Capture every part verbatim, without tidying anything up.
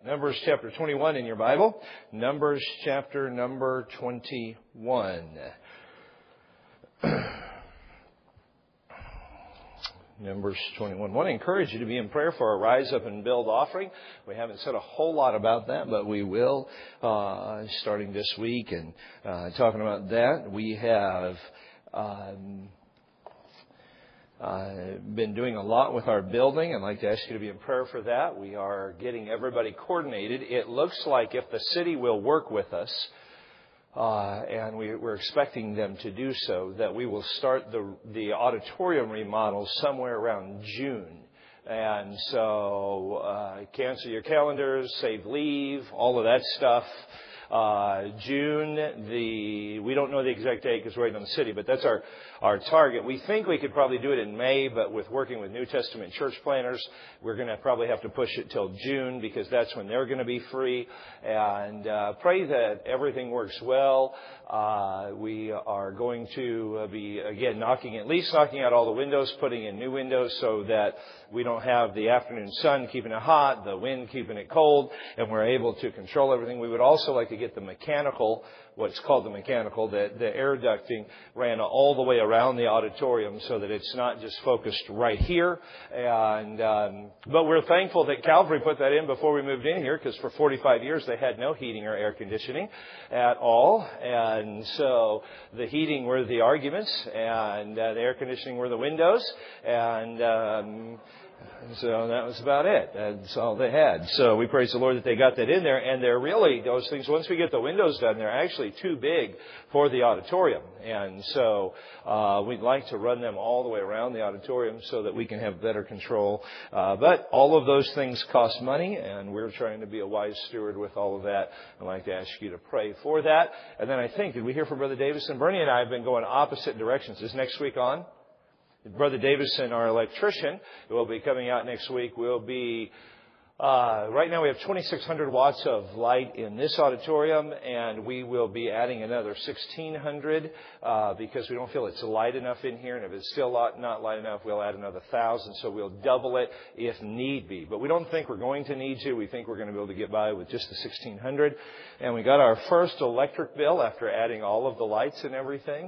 Numbers chapter twenty-one in your Bible. Numbers chapter number twenty-one. Numbers twenty-one. I want to encourage you to be in prayer for our Rise Up and Build offering. We haven't said a whole lot about that, but we will uh, starting this week. And uh, talking about that, we have um, uh, been doing a lot with our building. I'd like to ask you to be in prayer for that. We are getting everybody coordinated. It looks like if the city will work with us, Uh, and we, we're expecting them to do so, that we will start the the auditorium remodel somewhere around June. And so uh, cancel your calendars, save leave, all of that stuff. Uh, June, the we don't know the exact date because we're waiting on the city, but that's our, our target. We think we could probably do it in May, but with working with New Testament church planners, we're going to probably have to push it till June because that's when they're going to be free. And uh, pray that everything works well. Uh, we are going to be, again, knocking, at least knocking out all the windows, putting in new windows so that we don't have the afternoon sun keeping it hot, the wind keeping it cold, and we're able to control everything. We would also like to get the mechanical, what's called the mechanical, the, the air ducting ran all the way around the auditorium so that it's not just focused right here. And um, but we're thankful that Calvary put that in before we moved in here, because for forty-five years they had no heating or air conditioning at all. And so the heating were the arguments, and uh, the air conditioning were the windows. And um So that was about it. That's all they had. So we praise the Lord that they got that in there. And they're really, those things, once we get the windows done, they're actually too big for the auditorium. And so uh we'd like to run them all the way around the auditorium so that we can have better control. Uh But all of those things cost money, and we're trying to be a wise steward with all of that. I'd like to ask you to pray for that. And then I think, did we hear from Brother Davison? Bernie and I have been going opposite directions. Is next week on? Brother Davison, our electrician, will be coming out next week. We'll be, uh, right now we have twenty-six hundred watts of light in this auditorium, and we will be adding another sixteen hundred, uh, because we don't feel it's light enough in here. And if it's still not light enough, we'll add another thousand. So we'll double it if need be. But we don't think we're going to need to. We think we're going to be able to get by with just the sixteen hundred. And we got our first electric bill after adding all of the lights and everything.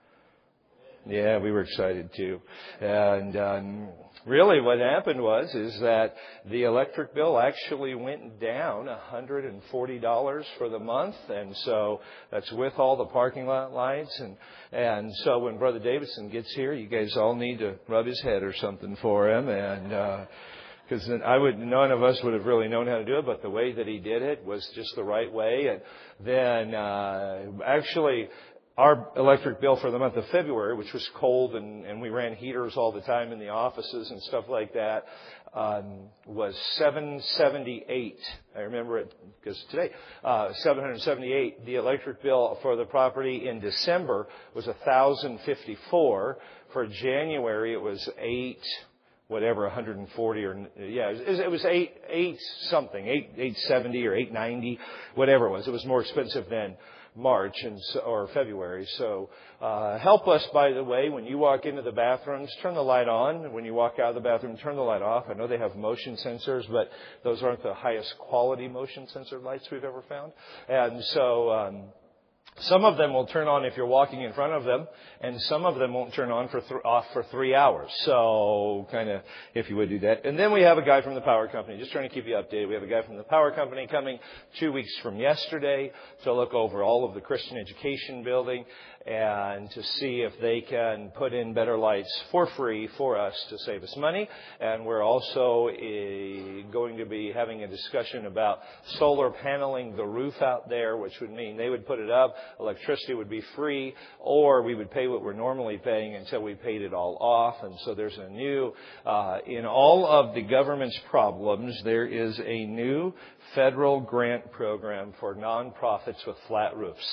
Yeah, we were excited too. And um, really what happened was is that the electric bill actually went down one hundred forty dollars for the month. And so that's with all the parking lot lights. And and so when Brother Davidson gets here, you guys all need to rub his head or something for him. And uh because I would, none of us would have really known how to do it, but the way that he did it was just the right way. And then uh actually, our electric bill for the month of February, which was cold, and, and we ran heaters all the time in the offices and stuff like that, um, was seven hundred seventy-eight. I remember it because today, uh, seven hundred seventy-eight. The electric bill for the property in December was one thousand fifty-four. For January, it was eight. Whatever, one hundred forty or, yeah, it was, it was eight, eight something, eight, eight seventy or eight ninety, whatever it was. It was more expensive than March and so, or February. So, uh, help us, by the way, when you walk into the bathrooms, turn the light on. When you walk out of the bathroom, turn the light off. I know they have motion sensors, but those aren't the highest quality motion sensor lights we've ever found. And so, um, some of them will turn on if you're walking in front of them, and some of them won't turn on for th- off for three hours. So, kind of, if you would do that. And then we have a guy from the power company, just trying to keep you updated. We have a guy from the power company coming two weeks from yesterday to look over all of the Christian education building and to see if they can put in better lights for free for us to save us money. And we're also uh, going to be having a discussion about solar paneling the roof out there, which would mean they would put it up, electricity would be free, or we would pay what we're normally paying until we paid it all off. And so there's a new, uh, in all of the government's problems, there is a new federal grant program for nonprofits with flat roofs.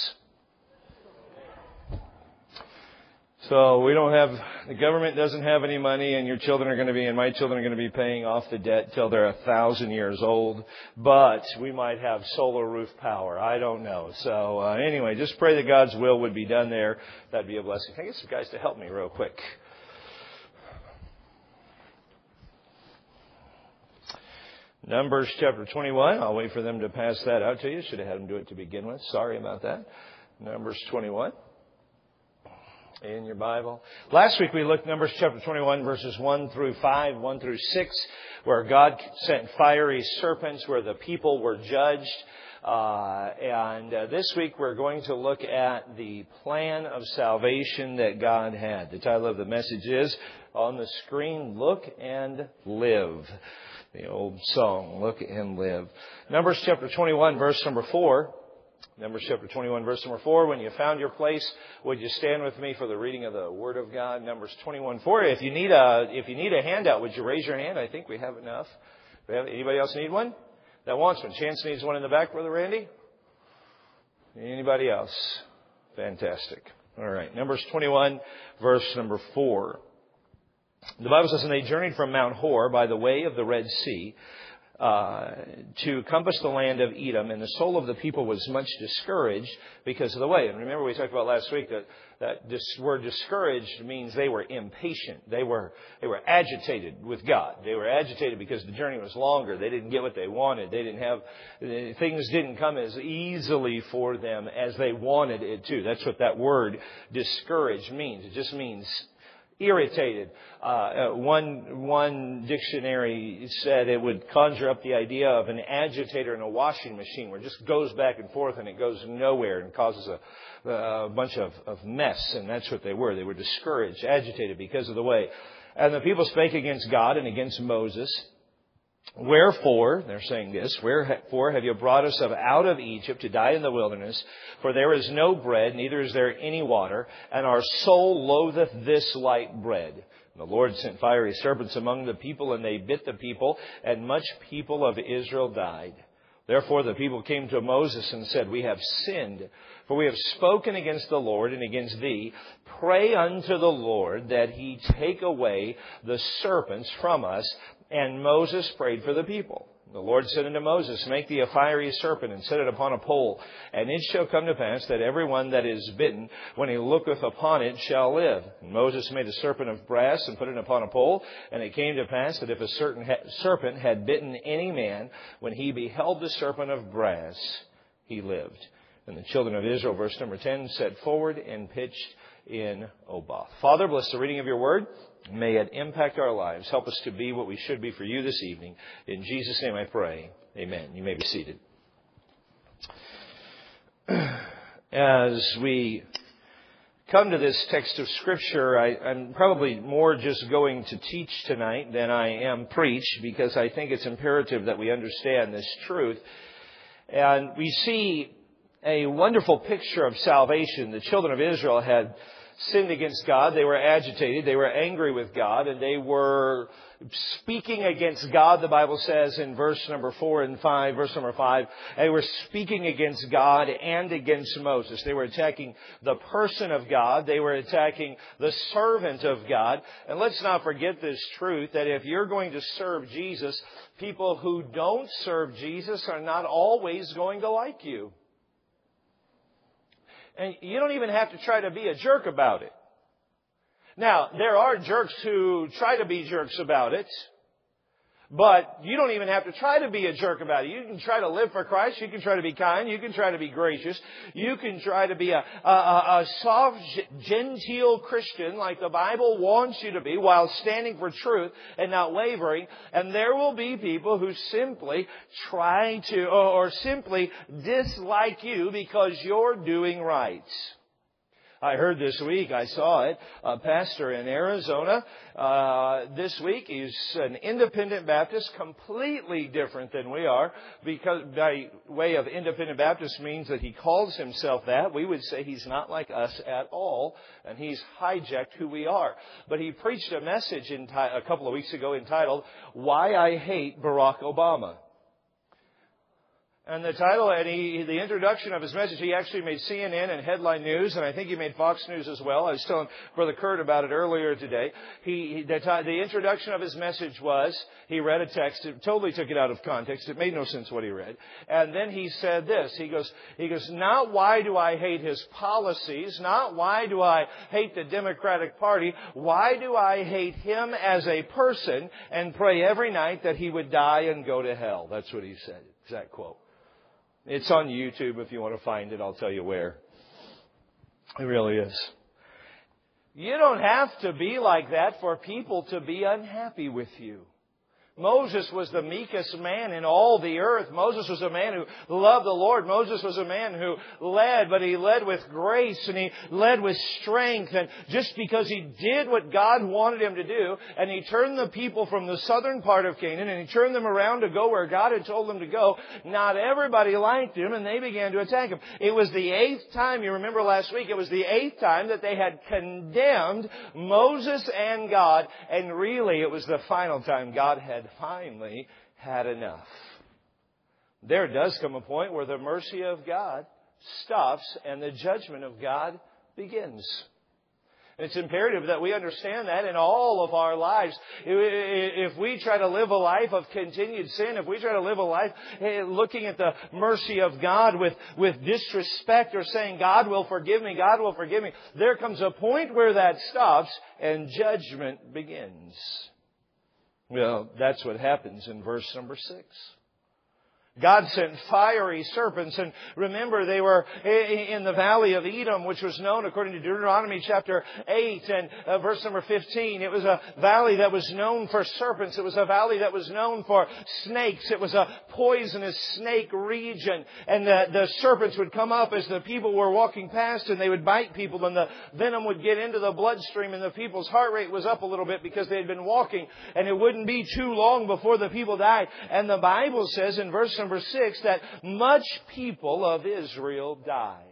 So we don't have, the government doesn't have any money, and your children are going to be, and my children are going to be paying off the debt till they're a thousand years old. But we might have solar roof power. I don't know. So uh, anyway, just pray that God's will would be done there. That'd be a blessing. Can I get some guys to help me real quick? Numbers chapter twenty-one. I'll wait for them to pass that out to you. Should have had them do it to begin with. Sorry about that. Numbers twenty-one. In your Bible. Last week we looked at Numbers chapter twenty-one, verses one through five, one through six, where God sent fiery serpents, where the people were judged. Uh, and uh, this week we're going to look at the plan of salvation that God had. The title of the message is, on the screen, Look and Live. The old song, Look and Live. Numbers chapter twenty-one, verse number four. Numbers chapter twenty-one, verse number four. When you found your place, would you stand with me for the reading of the Word of God? Numbers twenty-one, four. If you need a, if you need a handout, would you raise your hand? I think we have enough. We have, anybody else need one? That wants one. Chance needs one in the back, Brother Randy. Anybody else? Fantastic. All right. Numbers twenty-one, verse number four. The Bible says, and they journeyed from Mount Hor by the way of the Red Sea, Uh, to compass the land of Edom, and the soul of the people was much discouraged because of the way. And remember, we talked about last week that that this word discouraged means they were impatient. They were they were agitated with God. They were agitated because the journey was longer. They didn't get what they wanted. They didn't have things didn't come as easily for them as they wanted it to. That's what that word discouraged means. It just means irritated. Uh, one one dictionary said it would conjure up the idea of an agitator in a washing machine where it just goes back and forth and it goes nowhere and causes a, a bunch of, of mess. And that's what they were. They were discouraged, agitated because of the way. And the people spake against God and against Moses. Wherefore, they're saying this, wherefore have you brought us up out of Egypt to die in the wilderness? For there is no bread, neither is there any water, and our soul loatheth this light bread. And the Lord sent fiery serpents among the people, and they bit the people, and much people of Israel died. Therefore the people came to Moses and said, we have sinned, for we have spoken against the Lord and against thee. Pray unto the Lord that he take away the serpents from us. And Moses prayed for the people. The Lord said unto Moses, make thee a fiery serpent, and set it upon a pole. And it shall come to pass that every one that is bitten, when he looketh upon it, shall live. And Moses made a serpent of brass, and put it upon a pole. And it came to pass that if a certain ha- serpent had bitten any man, when he beheld the serpent of brass, he lived. And the children of Israel, verse number ten, set forward and pitched in Oboth. Father, bless the reading of your word. May it impact our lives. Help us to be what we should be for you this evening. In Jesus' name I pray. Amen. You may be seated. As we come to this text of Scripture, I, I'm probably more just going to teach tonight than I am preach, because I think it's imperative that we understand this truth. And we see a wonderful picture of salvation. The children of Israel had sinned against God. They were agitated. They were angry with God, and they were speaking against God. The Bible says in verse number four and five, verse number five, they were speaking against God and against Moses. They were attacking the person of God. They were attacking the servant of God. And let's not forget this truth, that if you're going to serve Jesus, people who don't serve Jesus are not always going to like you. And you don't even have to try to be a jerk about it. Now, there are jerks who try to be jerks about it, but you don't even have to try to be a jerk about it. You can try to live for Christ. You can try to be kind. You can try to be gracious. You can try to be a, a, a soft, genteel Christian like the Bible wants you to be, while standing for truth and not wavering. And there will be people who simply try to, or, or simply dislike you because you're doing right. I heard this week, I saw it, a pastor in Arizona uh, this week. He's an independent Baptist, completely different than we are, because by way of independent Baptist means that he calls himself that. We would say he's not like us at all, and he's hijacked who we are. But he preached a message enti- a couple of weeks ago entitled, Why I Hate Barack Obama. And the title, and he, the introduction of his message, he actually made C N N and Headline News, and I think he made Fox News as well. I was telling Brother Kurt about it earlier today. He, he the, the introduction of his message was, he read a text, it totally took it out of context. It made no sense what he read. And then he said this, he goes, he goes, not why do I hate his policies, not why do I hate the Democratic Party, why do I hate him as a person and pray every night that he would die and go to hell. That's what he said, exact quote. It's on YouTube if you want to find it. I'll tell you where. It really is. You don't have to be like that for people to be unhappy with you. Moses was the meekest man in all the earth. Moses was a man who loved the Lord. Moses was a man who led, but he led with grace and he led with strength. And just because he did what God wanted him to do, and he turned the people from the southern part of Canaan and he turned them around to go where God had told them to go, not everybody liked him and they began to attack him. It was the eighth time, you remember last week, it was the eighth time that they had condemned Moses and God, and really it was the final time God had finally had enough. There does come a point where the mercy of God stops and the judgment of God begins. And it's imperative that we understand that in all of our lives. If we try to live a life of continued sin, if we try to live a life looking at the mercy of God with, with disrespect or saying, God will forgive me, God will forgive me, there comes a point where that stops and judgment begins. Well, that's what happens in verse number six. God sent fiery serpents, and remember they were in the valley of Edom, which was known according to Deuteronomy chapter eight and uh, verse number fifteen. It was a valley that was known for serpents. It was a valley that was known for snakes. It was a poisonous snake region, and the, the serpents would come up as the people were walking past, and they would bite people, and the venom would get into the bloodstream, and the people's heart rate was up a little bit because they had been walking, and it wouldn't be too long before the people died. And the Bible says in verse number six that much people of Israel died.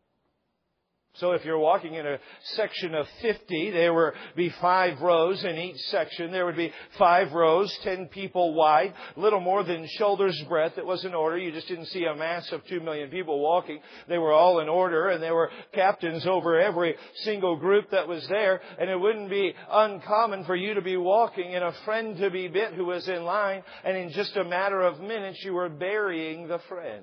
So if you're walking in a section of fifty, there would be five rows in each section. There would be five rows, ten people wide, little more than shoulder's breadth. It was in order. You just didn't see a mass of two million people walking. They were all in order, and there were captains over every single group that was there. And it wouldn't be uncommon for you to be walking and a friend to be bit who was in line, and in just a matter of minutes you were burying the friend.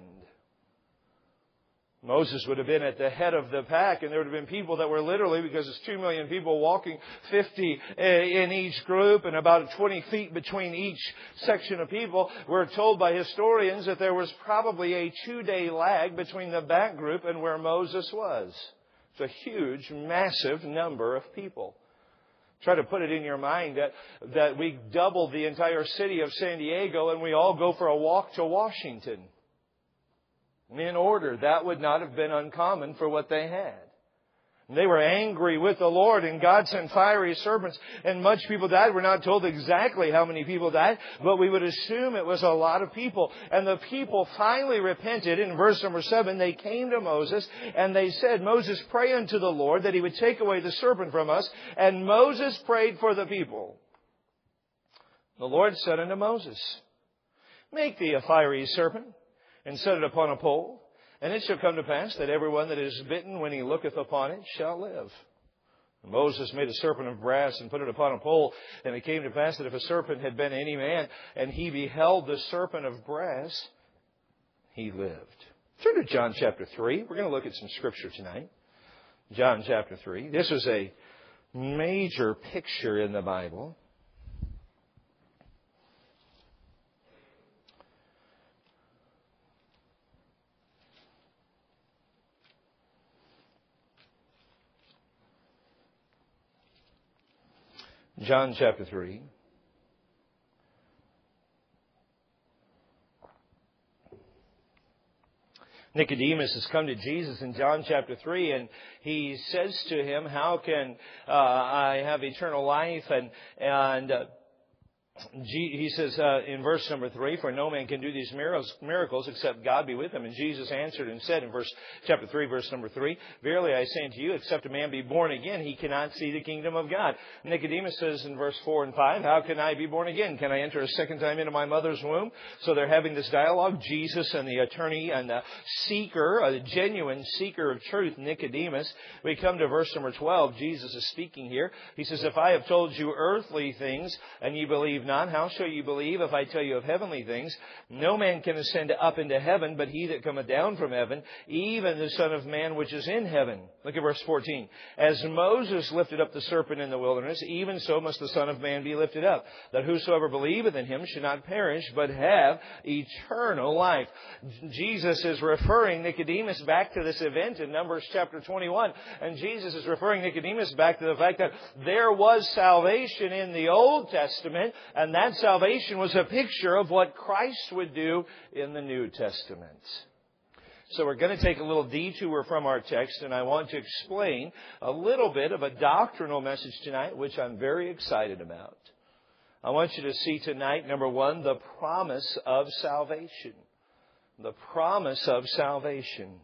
Moses would have been at the head of the pack, and there would have been people that were literally, because it's two million people walking, fifty in each group and about twenty feet between each section of people. We're told by historians that there was probably a two-day lag between the back group and where Moses was. It's a huge, massive number of people. Try to put it in your mind that, that we doubled the entire city of San Diego and we all go for a walk to Washington. In order, that would not have been uncommon for what they had. They were angry with the Lord, and God sent fiery serpents, and much people died. We're not told exactly how many people died, but we would assume it was a lot of people. And the people finally repented. In verse number seven, they came to Moses, and they said, Moses, pray unto the Lord that He would take away the serpent from us. And Moses prayed for the people. The Lord said unto Moses, make thee a fiery serpent, and set it upon a pole, and it shall come to pass that everyone that is bitten when he looketh upon it shall live. And Moses made a serpent of brass and put it upon a pole, and it came to pass that if a serpent had been any man, and he beheld the serpent of brass, he lived. Turn to John chapter three. We're going to look at some scripture tonight. John chapter three. This is a major picture in the Bible. John chapter three. Nicodemus has come to Jesus in John chapter three, and he says to him, how can uh, I have eternal life? And, and uh, He says uh, in verse number three, for no man can do these miracles except God be with him. And Jesus answered and said in verse chapter three, verse number three, verily I say unto you, except a man be born again, he cannot see the kingdom of God. Nicodemus says in verse four and five, how can I be born again? Can I enter a second time into my mother's womb? So they're having this dialogue, Jesus and the attorney and the seeker, a genuine seeker of truth, Nicodemus. We come to verse number twelve. Jesus is speaking here. He says, if I have told you earthly things and ye believe not, how shall you believe if I tell you of heavenly things? No man can ascend up into heaven, but he that cometh down from heaven, even the Son of Man which is in heaven. Look at verse fourteen. As Moses lifted up the serpent in the wilderness, even so must the Son of Man be lifted up, that whosoever believeth in him should not perish, but have eternal life. Jesus is referring Nicodemus back to this event in Numbers chapter twenty-one. And Jesus is referring Nicodemus back to the fact that there was salvation in the Old Testament, and that salvation was a picture of what Christ would do in the New Testament. So we're going to take a little detour from our text, and I want to explain a little bit of a doctrinal message tonight, which I'm very excited about. I want you to see tonight, number one, the promise of salvation. The promise of salvation.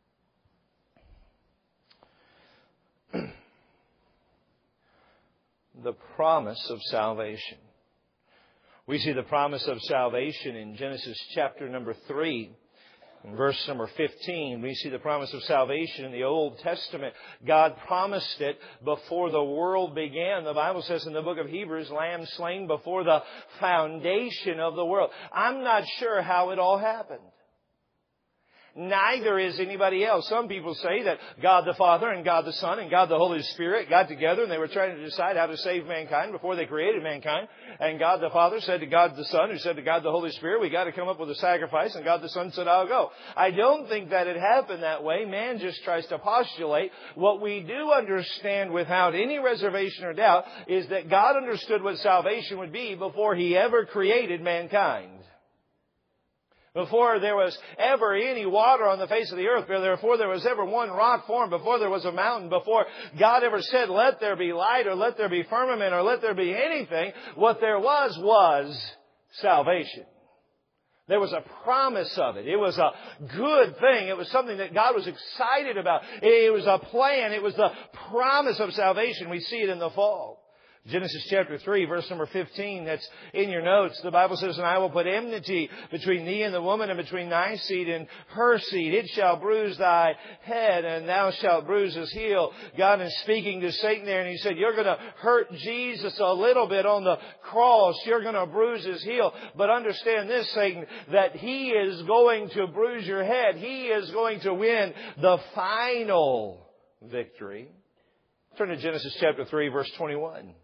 The promise of salvation. We see the promise of salvation in Genesis chapter number three. In verse number fifteen, we see the promise of salvation in the Old Testament. God promised it before the world began. The Bible says in the book of Hebrews, lamb slain before the foundation of the world. I'm not sure how it all happened. Neither is anybody else. Some people say that God the Father and God the Son and God the Holy Spirit got together and they were trying to decide how to save mankind before they created mankind. And God the Father said to God the Son, who said to God the Holy Spirit, we got to come up with a sacrifice. And God the Son said, I'll go. I don't think that it happened that way. Man just tries to postulate. What we do understand without any reservation or doubt is that God understood what salvation would be before He ever created mankind. Before there was ever any water on the face of the earth, before there was ever one rock formed, before there was a mountain, before God ever said, let there be light, or let there be firmament, or let there be anything, what there was, was salvation. There was a promise of it. It was a good thing. It was something that God was excited about. It was a plan. It was the promise of salvation. We see it in the fall. Genesis chapter three, verse number fifteen, that's in your notes. The Bible says, and I will put enmity between thee and the woman, and between thy seed and her seed. It shall bruise thy head, and thou shalt bruise his heel. God is speaking to Satan there, and He said, you're going to hurt Jesus a little bit on the cross. You're going to bruise his heel. But understand this, Satan, that he is going to bruise your head. He is going to win the final victory. Turn to Genesis chapter three, verse twenty-one.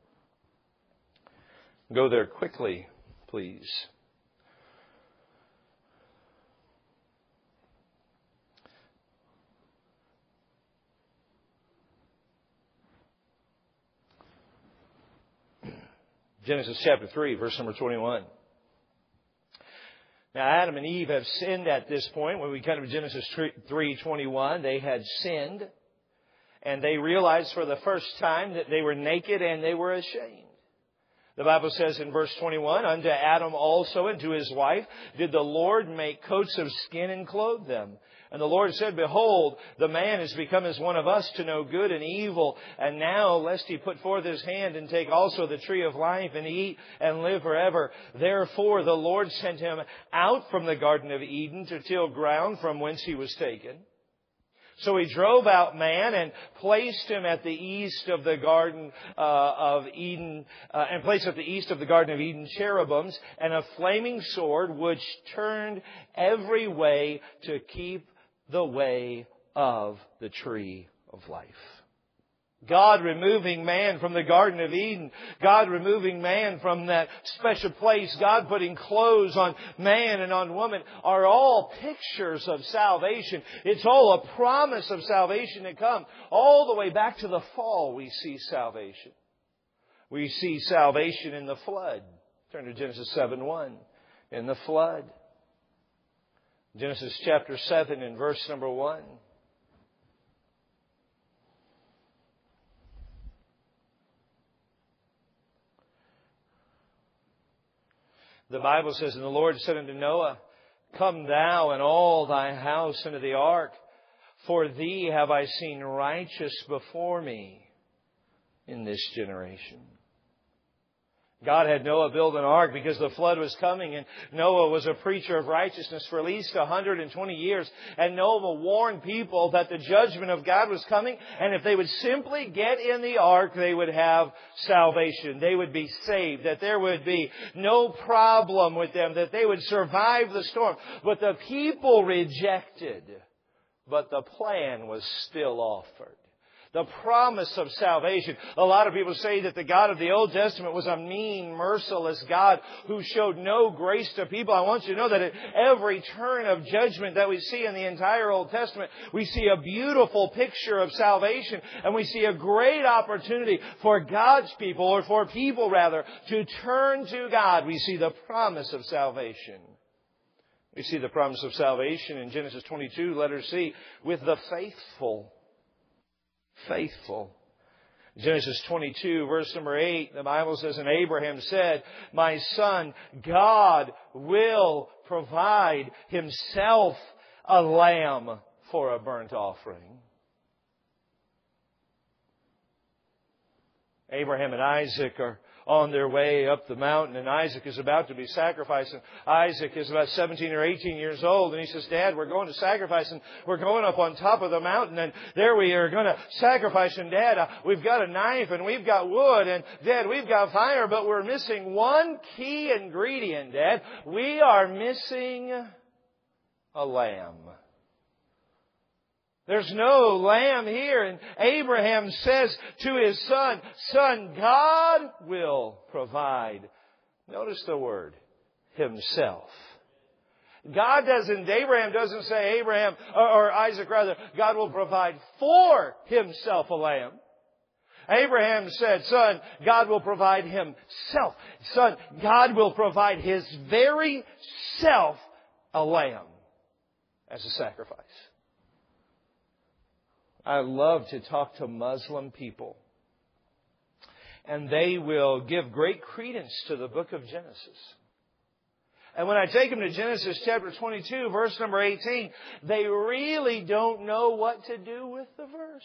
Go there quickly, please. Genesis chapter three, verse number twenty-one. Now, Adam and Eve have sinned at this point. When we come to Genesis three twenty-one, they had sinned. And they realized for the first time that they were naked and they were ashamed. The Bible says in verse twenty-one, unto Adam also and to his wife did the Lord make coats of skin and clothe them. And the Lord said, behold, the man is become as one of us to know good and evil. And now, lest he put forth his hand and take also the tree of life and eat and live forever. Therefore the Lord sent him out from the Garden of Eden to till ground from whence he was taken. So He drove out man and placed him at the east of the Garden uh, of Eden, uh, and placed at the east of the Garden of Eden cherubims and a flaming sword which turned every way to keep the way of the tree of life. God removing man from the Garden of Eden. God removing man from that special place. God putting clothes on man and on woman are all pictures of salvation. It's all a promise of salvation to come. All the way back to the fall we see salvation. We see salvation in the flood. Turn to Genesis seven one. In the flood. Genesis chapter seven and verse number one. The Bible says, and the Lord said unto Noah, Come thou and all thy house into the ark, for thee have I seen righteous before me in this generation. God had Noah build an ark because the flood was coming, and Noah was a preacher of righteousness for at least one hundred twenty years. And Noah warned people that the judgment of God was coming, and if they would simply get in the ark, they would have salvation. They would be saved, that there would be no problem with them, that they would survive the storm. But the people rejected, but the plan was still offered. The promise of salvation. A lot of people say that the God of the Old Testament was a mean, merciless God who showed no grace to people. I want you to know that at every turn of judgment that we see in the entire Old Testament, we see a beautiful picture of salvation, and we see a great opportunity for God's people, or for people rather, to turn to God. We see the promise of salvation. We see the promise of salvation in Genesis twenty-two, letter C, with the faithful. Faithful. Genesis twenty-two, verse number eight, the Bible says, And Abraham said, My son, God will provide Himself a lamb for a burnt offering. Abraham and Isaac are on their way up the mountain, and Isaac is about to be sacrificed. And Isaac is about seventeen or eighteen years old, and he says, Dad, we're going to sacrifice, and we're going up on top of the mountain, and there we are going to sacrifice. And Dad, uh, we've got a knife, and we've got wood, and Dad, we've got fire, but we're missing one key ingredient, Dad. We are missing a lamb. There's no lamb here. And Abraham says to his son, Son, God will provide. Notice the word, Himself. God doesn't, Abraham doesn't say, Abraham, or, or Isaac rather, God will provide for Himself a lamb. Abraham said, Son, God will provide Himself. Son, God will provide His very self a lamb as a sacrifice. I love to talk to Muslim people. And they will give great credence to the book of Genesis. And when I take them to Genesis chapter twenty-two, verse number eighteen, they really don't know what to do with the verse.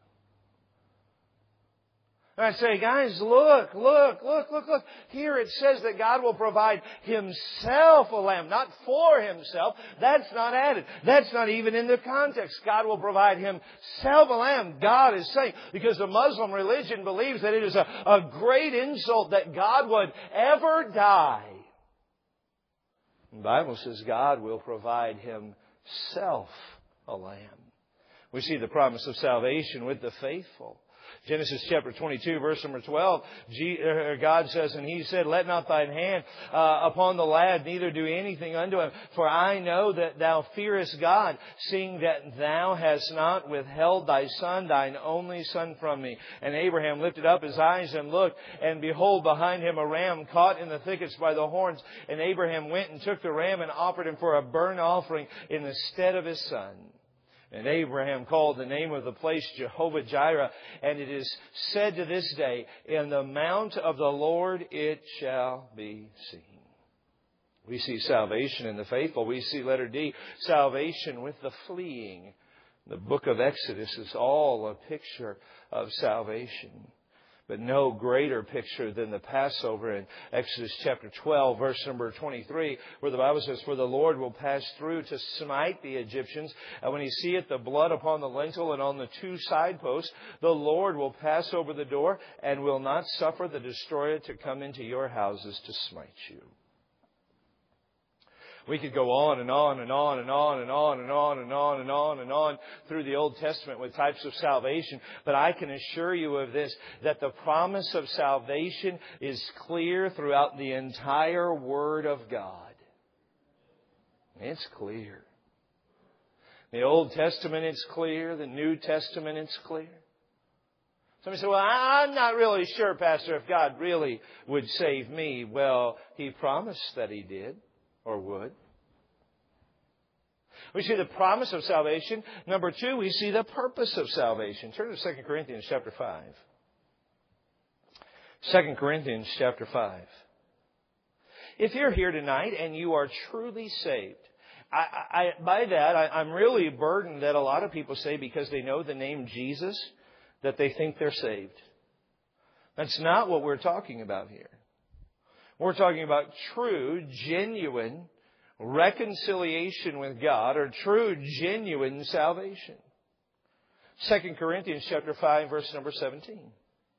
And I say, guys, look, look, look, look, look. Here it says that God will provide Himself a lamb, not for Himself. That's not added. That's not even in the context. God will provide Himself a lamb. God is saying, because the Muslim religion believes that it is a, a great insult that God would ever die. The Bible says God will provide Himself a lamb. We see the promise of salvation with the faithful. Genesis chapter twenty-two, verse number twelve, God says, And He said, Let not thine hand uh, upon the lad, neither do anything unto him. For I know that thou fearest God, seeing that thou hast not withheld thy son, thine only son, from me. And Abraham lifted up his eyes and looked, and behold, behind him a ram caught in the thickets by the horns. And Abraham went and took the ram and offered him for a burnt offering in the stead of his son. And Abraham called the name of the place Jehovah Jireh, and it is said to this day, In the mount of the Lord it shall be seen. We see salvation in the faithful. We see, letter D, salvation with the fleeing. The book of Exodus is all a picture of salvation. But no greater picture than the Passover in Exodus chapter twelve, verse number twenty-three, where the Bible says, For the Lord will pass through to smite the Egyptians, and when He seeth the blood upon the lintel and on the two side posts, the Lord will pass over the door and will not suffer the destroyer to come into your houses to smite you. We could go on and on and on and on and on and on and on and on and on through the Old Testament with types of salvation. But I can assure you of this, that the promise of salvation is clear throughout the entire Word of God. It's clear. The Old Testament, it's clear. The New Testament, it's clear. Somebody said, well, I'm not really sure, Pastor, if God really would save me. Well, He promised that He did. Or would. We see the promise of salvation. Number two, we see the purpose of salvation. Turn to Second Corinthians chapter five. Second Corinthians chapter five. If you're here tonight and you are truly saved, I, I, by that, I, I'm really burdened that a lot of people say because they know the name Jesus, that they think they're saved. That's not what we're talking about here. We're talking about true, genuine reconciliation with God, or true, genuine salvation. Second Corinthians chapter five, verse number seventeen.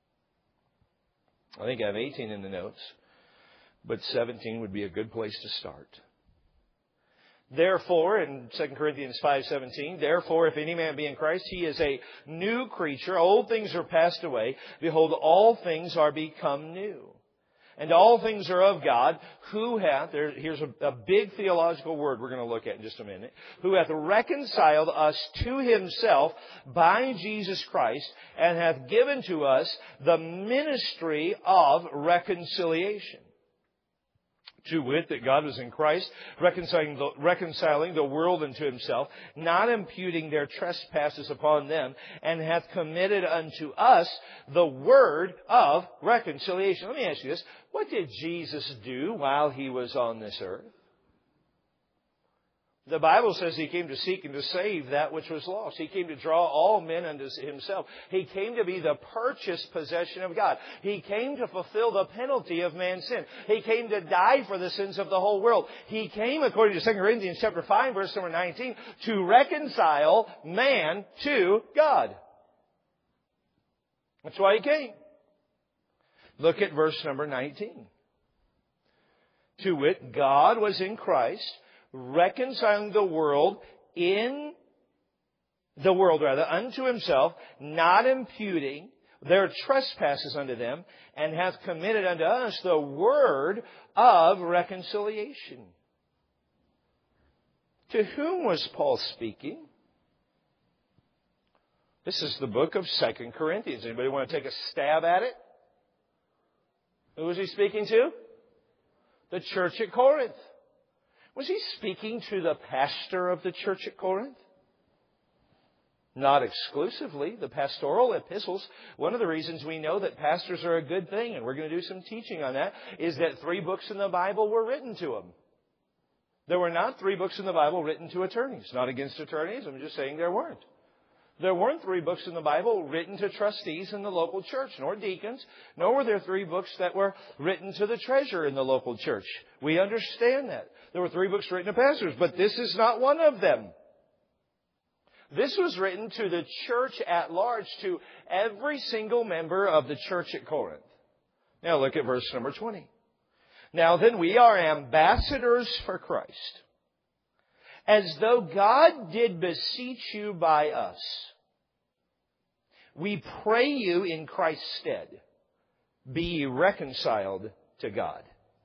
I think I have eighteen in the notes, but seventeen would be a good place to start. Therefore, in Second Corinthians five seventeen, therefore, if any man be in Christ, he is a new creature. Old things are passed away. Behold, all things are become new. And all things are of God, who hath, there, here's a, a big theological word we're going to look at in just a minute, who hath reconciled us to Himself by Jesus Christ, and hath given to us the ministry of reconciliation. To wit, that God was in Christ, reconciling the, reconciling the world unto Himself, not imputing their trespasses upon them, and hath committed unto us the word of reconciliation. Let me ask you this. What did Jesus do while He was on this earth? The Bible says He came to seek and to save that which was lost. He came to draw all men unto Himself. He came to be the purchased possession of God. He came to fulfill the penalty of man's sin. He came to die for the sins of the whole world. He came, according to Second Corinthians chapter five, verse number nineteen, to reconcile man to God. That's why He came. Look at verse number nineteen. To wit, God was in Christ, reconciling the world in the world rather unto Himself, not imputing their trespasses unto them, and hath committed unto us the word of reconciliation. To whom was Paul speaking? This is the book of Second Corinthians. Anybody want to take a stab at it? Who was he speaking to? The church at Corinth. Was he speaking to the pastor of the church at Corinth? Not exclusively. The pastoral epistles, one of the reasons we know that pastors are a good thing, and we're going to do some teaching on that, is that three books in the Bible were written to them. There were not three books in the Bible written to attorneys. Not against attorneys, I'm just saying there weren't. There weren't three books in the Bible written to trustees in the local church, nor deacons, nor were there three books that were written to the treasurer in the local church. We understand that. There were three books written to pastors, but this is not one of them. This was written to the church at large, to every single member of the church at Corinth. Now look at verse number twenty. Now then, we are ambassadors for Christ, as though God did beseech you by us. We pray you in Christ's stead, be ye reconciled to God.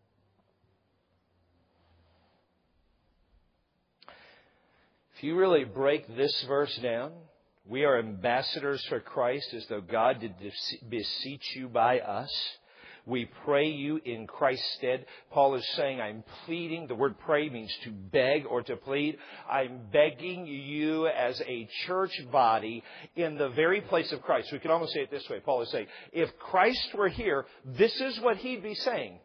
If you really break this verse down, we are ambassadors for Christ as though God did beseech you by us. We pray you in Christ's stead. Paul is saying, I'm pleading. The word pray means to beg or to plead. I'm begging you as a church body in the very place of Christ. We can almost say it this way. Paul is saying, if Christ were here, this is what He'd be saying.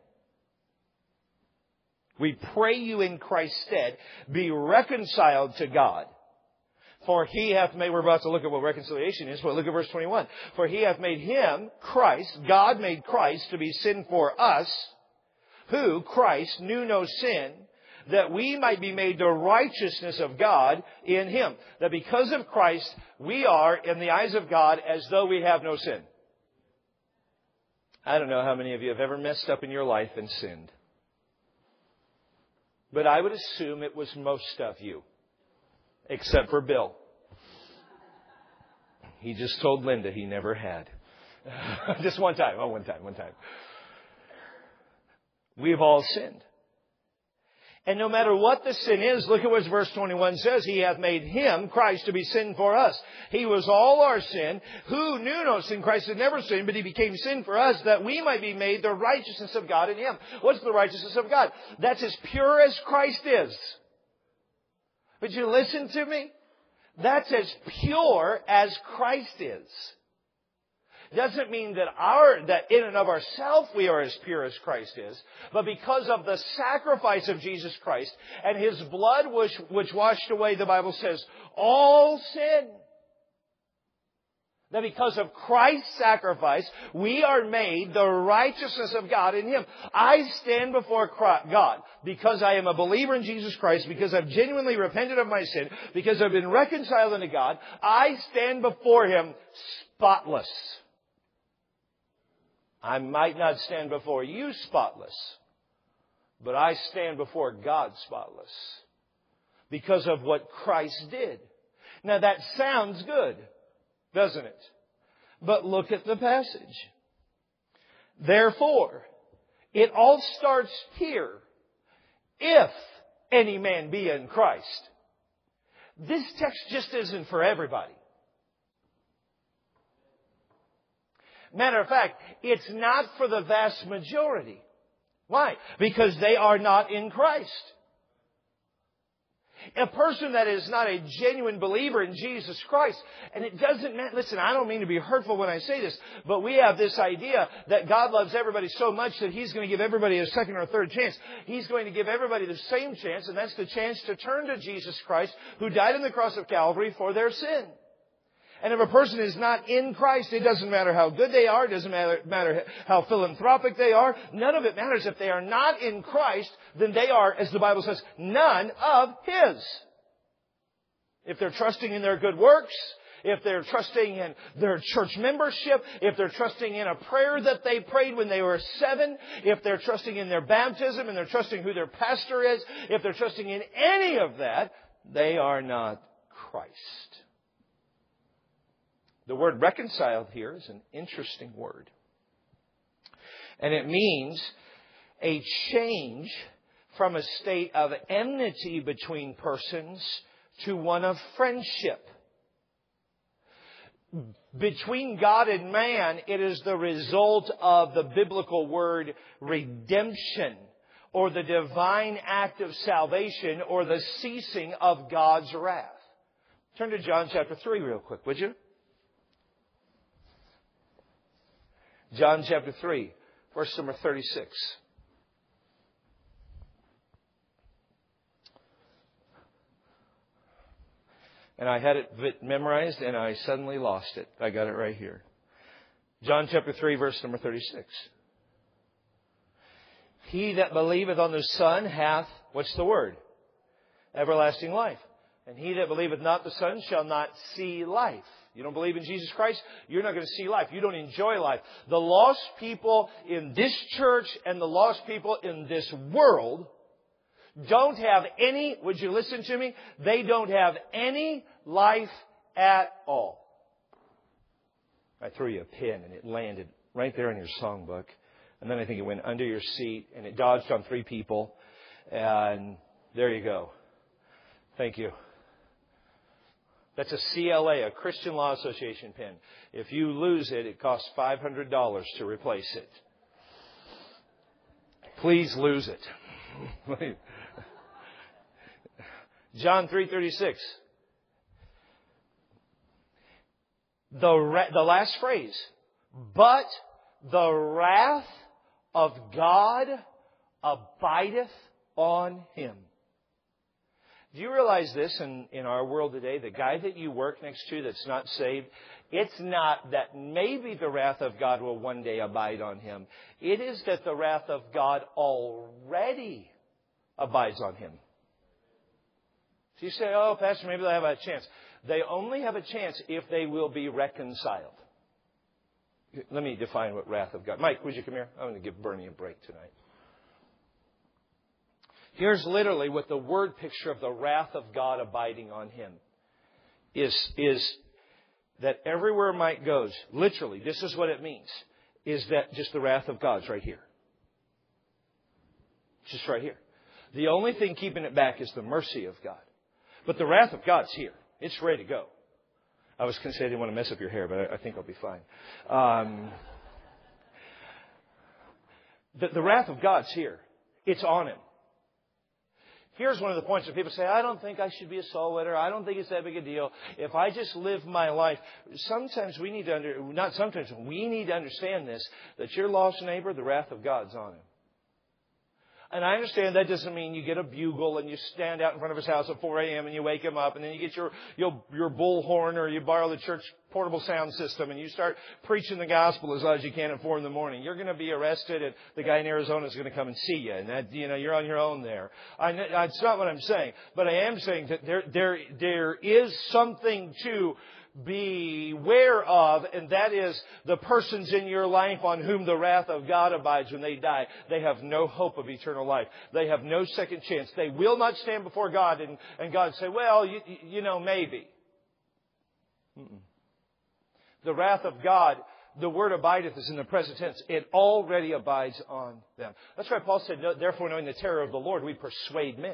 We pray you in Christ's stead, be reconciled to God. For He hath made, we're about to look at what reconciliation is, but look at verse twenty-one. For He hath made Him, Christ, God made Christ to be sin for us, who, Christ, knew no sin, that we might be made the righteousness of God in Him. That because of Christ, we are, in the eyes of God, as though we have no sin. I don't know how many of you have ever messed up in your life and sinned. But I would assume it was most of you. Except for Bill. He just told Linda he never had. Just one time. Oh, one time, one time. We've all sinned. And no matter what the sin is, look at what verse twenty-one says. He hath made Him, Christ, to be sin for us. He was all our sin. Who knew no sin? Christ had never sinned, but He became sin for us that we might be made the righteousness of God in Him. What's the righteousness of God? That's as pure as Christ is. Would you listen to me? That's as pure as Christ is. doesn't mean that our, that in and of ourselves we are as pure as Christ is, but because of the sacrifice of Jesus Christ and His blood which, which washed away, the Bible says, all sin. That because of Christ's sacrifice, we are made the righteousness of God in Him. I stand before God because I am a believer in Jesus Christ, because I've genuinely repented of my sin, because I've been reconciled unto God. I stand before Him spotless. I might not stand before you spotless, but I stand before God spotless because of what Christ did. Now that sounds good, doesn't it? But look at the passage. Therefore, it all starts here. If any man be in Christ. This text just isn't for everybody. Matter of fact, it's not for the vast majority. Why? Because they are not in Christ. A person that is not a genuine believer in Jesus Christ, and it doesn't matter, listen, I don't mean to be hurtful when I say this, but we have this idea that God loves everybody so much that He's going to give everybody a second or third chance. He's going to give everybody the same chance, and that's the chance to turn to Jesus Christ, who died on the cross of Calvary for their sin. And if a person is not in Christ, it doesn't matter how good they are. It doesn't matter, matter how philanthropic they are. None of it matters. If they are not in Christ, then they are, as the Bible says, none of His. If they're trusting in their good works, if they're trusting in their church membership, if they're trusting in a prayer that they prayed when they were seven, if they're trusting in their baptism and they're trusting who their pastor is, if they're trusting in any of that, they are not Christ. The word reconciled here is an interesting word. And it means a change from a state of enmity between persons to one of friendship. Between God and man, it is the result of the biblical word redemption, or the divine act of salvation, or the ceasing of God's wrath. Turn to John chapter three real quick, would you? John chapter three, verse number thirty-six. And I had it memorized and I suddenly lost it. I got it right here. John chapter three, verse number thirty-six. He that believeth on the Son hath, what's the word? Everlasting life. And he that believeth not the Son shall not see life. You don't believe in Jesus Christ, you're not going to see life. You don't enjoy life. The lost people in this church and the lost people in this world don't have any, would you listen to me? They don't have any life at all. I threw you a pin and it landed right there in your songbook. And then I think it went under your seat and it dodged on three people. And there you go. Thank you. That's a C L A, a Christian Law Association pin. If you lose it, it costs five hundred dollars to replace it. Please lose it. John three thirty-six. The, ra- the last phrase. But the wrath of God abideth on him. Do you realize this in, in our world today? The guy that you work next to that's not saved, it's not that maybe the wrath of God will one day abide on him. It is that the wrath of God already abides on him. So you say, oh, Pastor, maybe they'll have a chance. They only have a chance if they will be reconciled. Let me define what wrath of God. Mike, would you come here? I'm going to give Bernie a break tonight. Here's literally what the word picture of the wrath of God abiding on him is, is that everywhere Mike goes, literally, this is what it means, is that just the wrath of God's right here. It's just right here. The only thing keeping it back is the mercy of God. But the wrath of God's here. It's ready to go. I was going to say I didn't want to mess up your hair, but I, I think I'll be fine. Um, the, the wrath of God's here. It's on him. Here's one of the points that people say, I don't think I should be a soul winner. I don't think it's that big a deal. If I just live my life. Sometimes we need to, under, not sometimes, we need to understand this, that your lost neighbor, the wrath of God's on him. And I understand that doesn't mean you get a bugle and you stand out in front of his house at four a.m. and you wake him up and then you get your, your, your bullhorn or you borrow the church portable sound system and you start preaching the gospel as loud as you can at four in the morning. You're going to be arrested and the guy in Arizona is going to come and see you. And that, you know, you're on your own there. I, that's not what I'm saying. But I am saying that there, there, there is something to beware of, and that is the persons in your life on whom the wrath of God abides when they die. They have no hope of eternal life. They have no second chance. They will not stand before God and, and God say, well, you, you know, maybe. Mm-mm. The wrath of God, the word abideth is in the present tense. It already abides on them. That's why Paul said, therefore, knowing the terror of the Lord, we persuade men.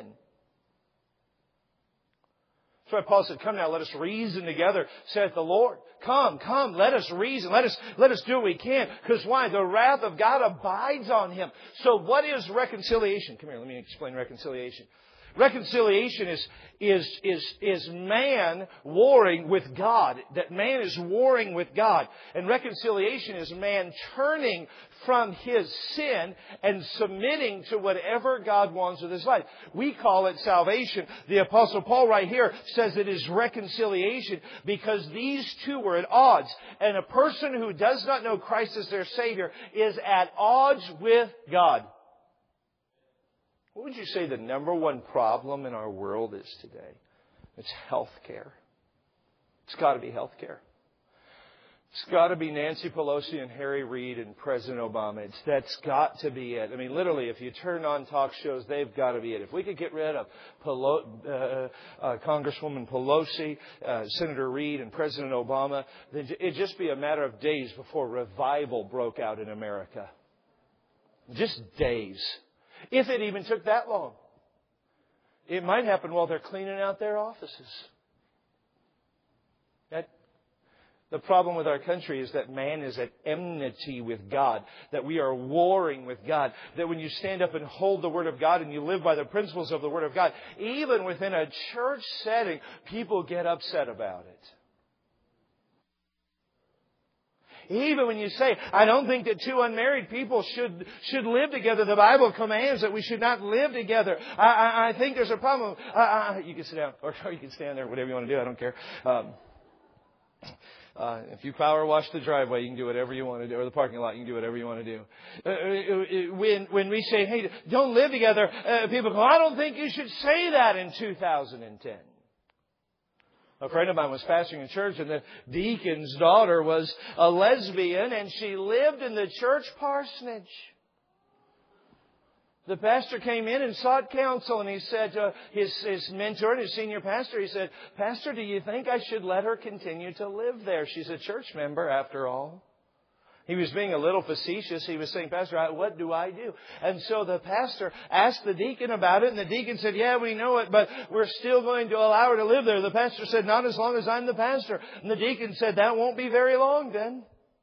That's why Paul said, come now, let us reason together, saith the Lord. Come, come, let us reason. Let us, let us do what we can. Because why? The wrath of God abides on him. So what is reconciliation? Come here, let me explain reconciliation. Reconciliation is, is, is, is man warring with God. That man is warring with God. And reconciliation is man turning from his sin and submitting to whatever God wants with his life. We call it salvation. The Apostle Paul right here says it is reconciliation because these two were at odds. And a person who does not know Christ as their Savior is at odds with God. What would you say the number one problem in our world is today? It's health care. It's got to be health care. It's got to be Nancy Pelosi and Harry Reid and President Obama. It's, that's got to be it. I mean, literally, if you turn on talk shows, they've got to be it. If we could get rid of Pelo- uh, uh, Congresswoman Pelosi, uh, Senator Reid, and President Obama, then it'd just be a matter of days before revival broke out in America. Just days. If it even took that long. It might happen while they're cleaning out their offices. That, the problem with our country is that man is at enmity with God. That we are warring with God. That when you stand up and hold the Word of God and you live by the principles of the Word of God, even within a church setting, people get upset about it. Even when you say, I don't think that two unmarried people should should live together. The Bible commands that we should not live together. I, I, I think there's a problem. I, I, you can sit down or, or you can stand there, whatever you want to do. I don't care. Um, uh, if you power wash the driveway, you can do whatever you want to do. Or the parking lot, you can do whatever you want to do. Uh, when, when we say, hey, don't live together, uh, people go, I don't think you should say that in two thousand ten. A friend of mine was pastoring a church and the deacon's daughter was a lesbian and she lived in the church parsonage. The pastor came in and sought counsel and he said to his, his mentor and his senior pastor, he said, Pastor, do you think I should let her continue to live there? She's a church member after all. He was being a little facetious. He was saying, Pastor, what do I do? And so the pastor asked the deacon about it, and the deacon said, yeah, we know it, but we're still going to allow her to live there. The pastor said, not as long as I'm the pastor. And the deacon said, that won't be very long then.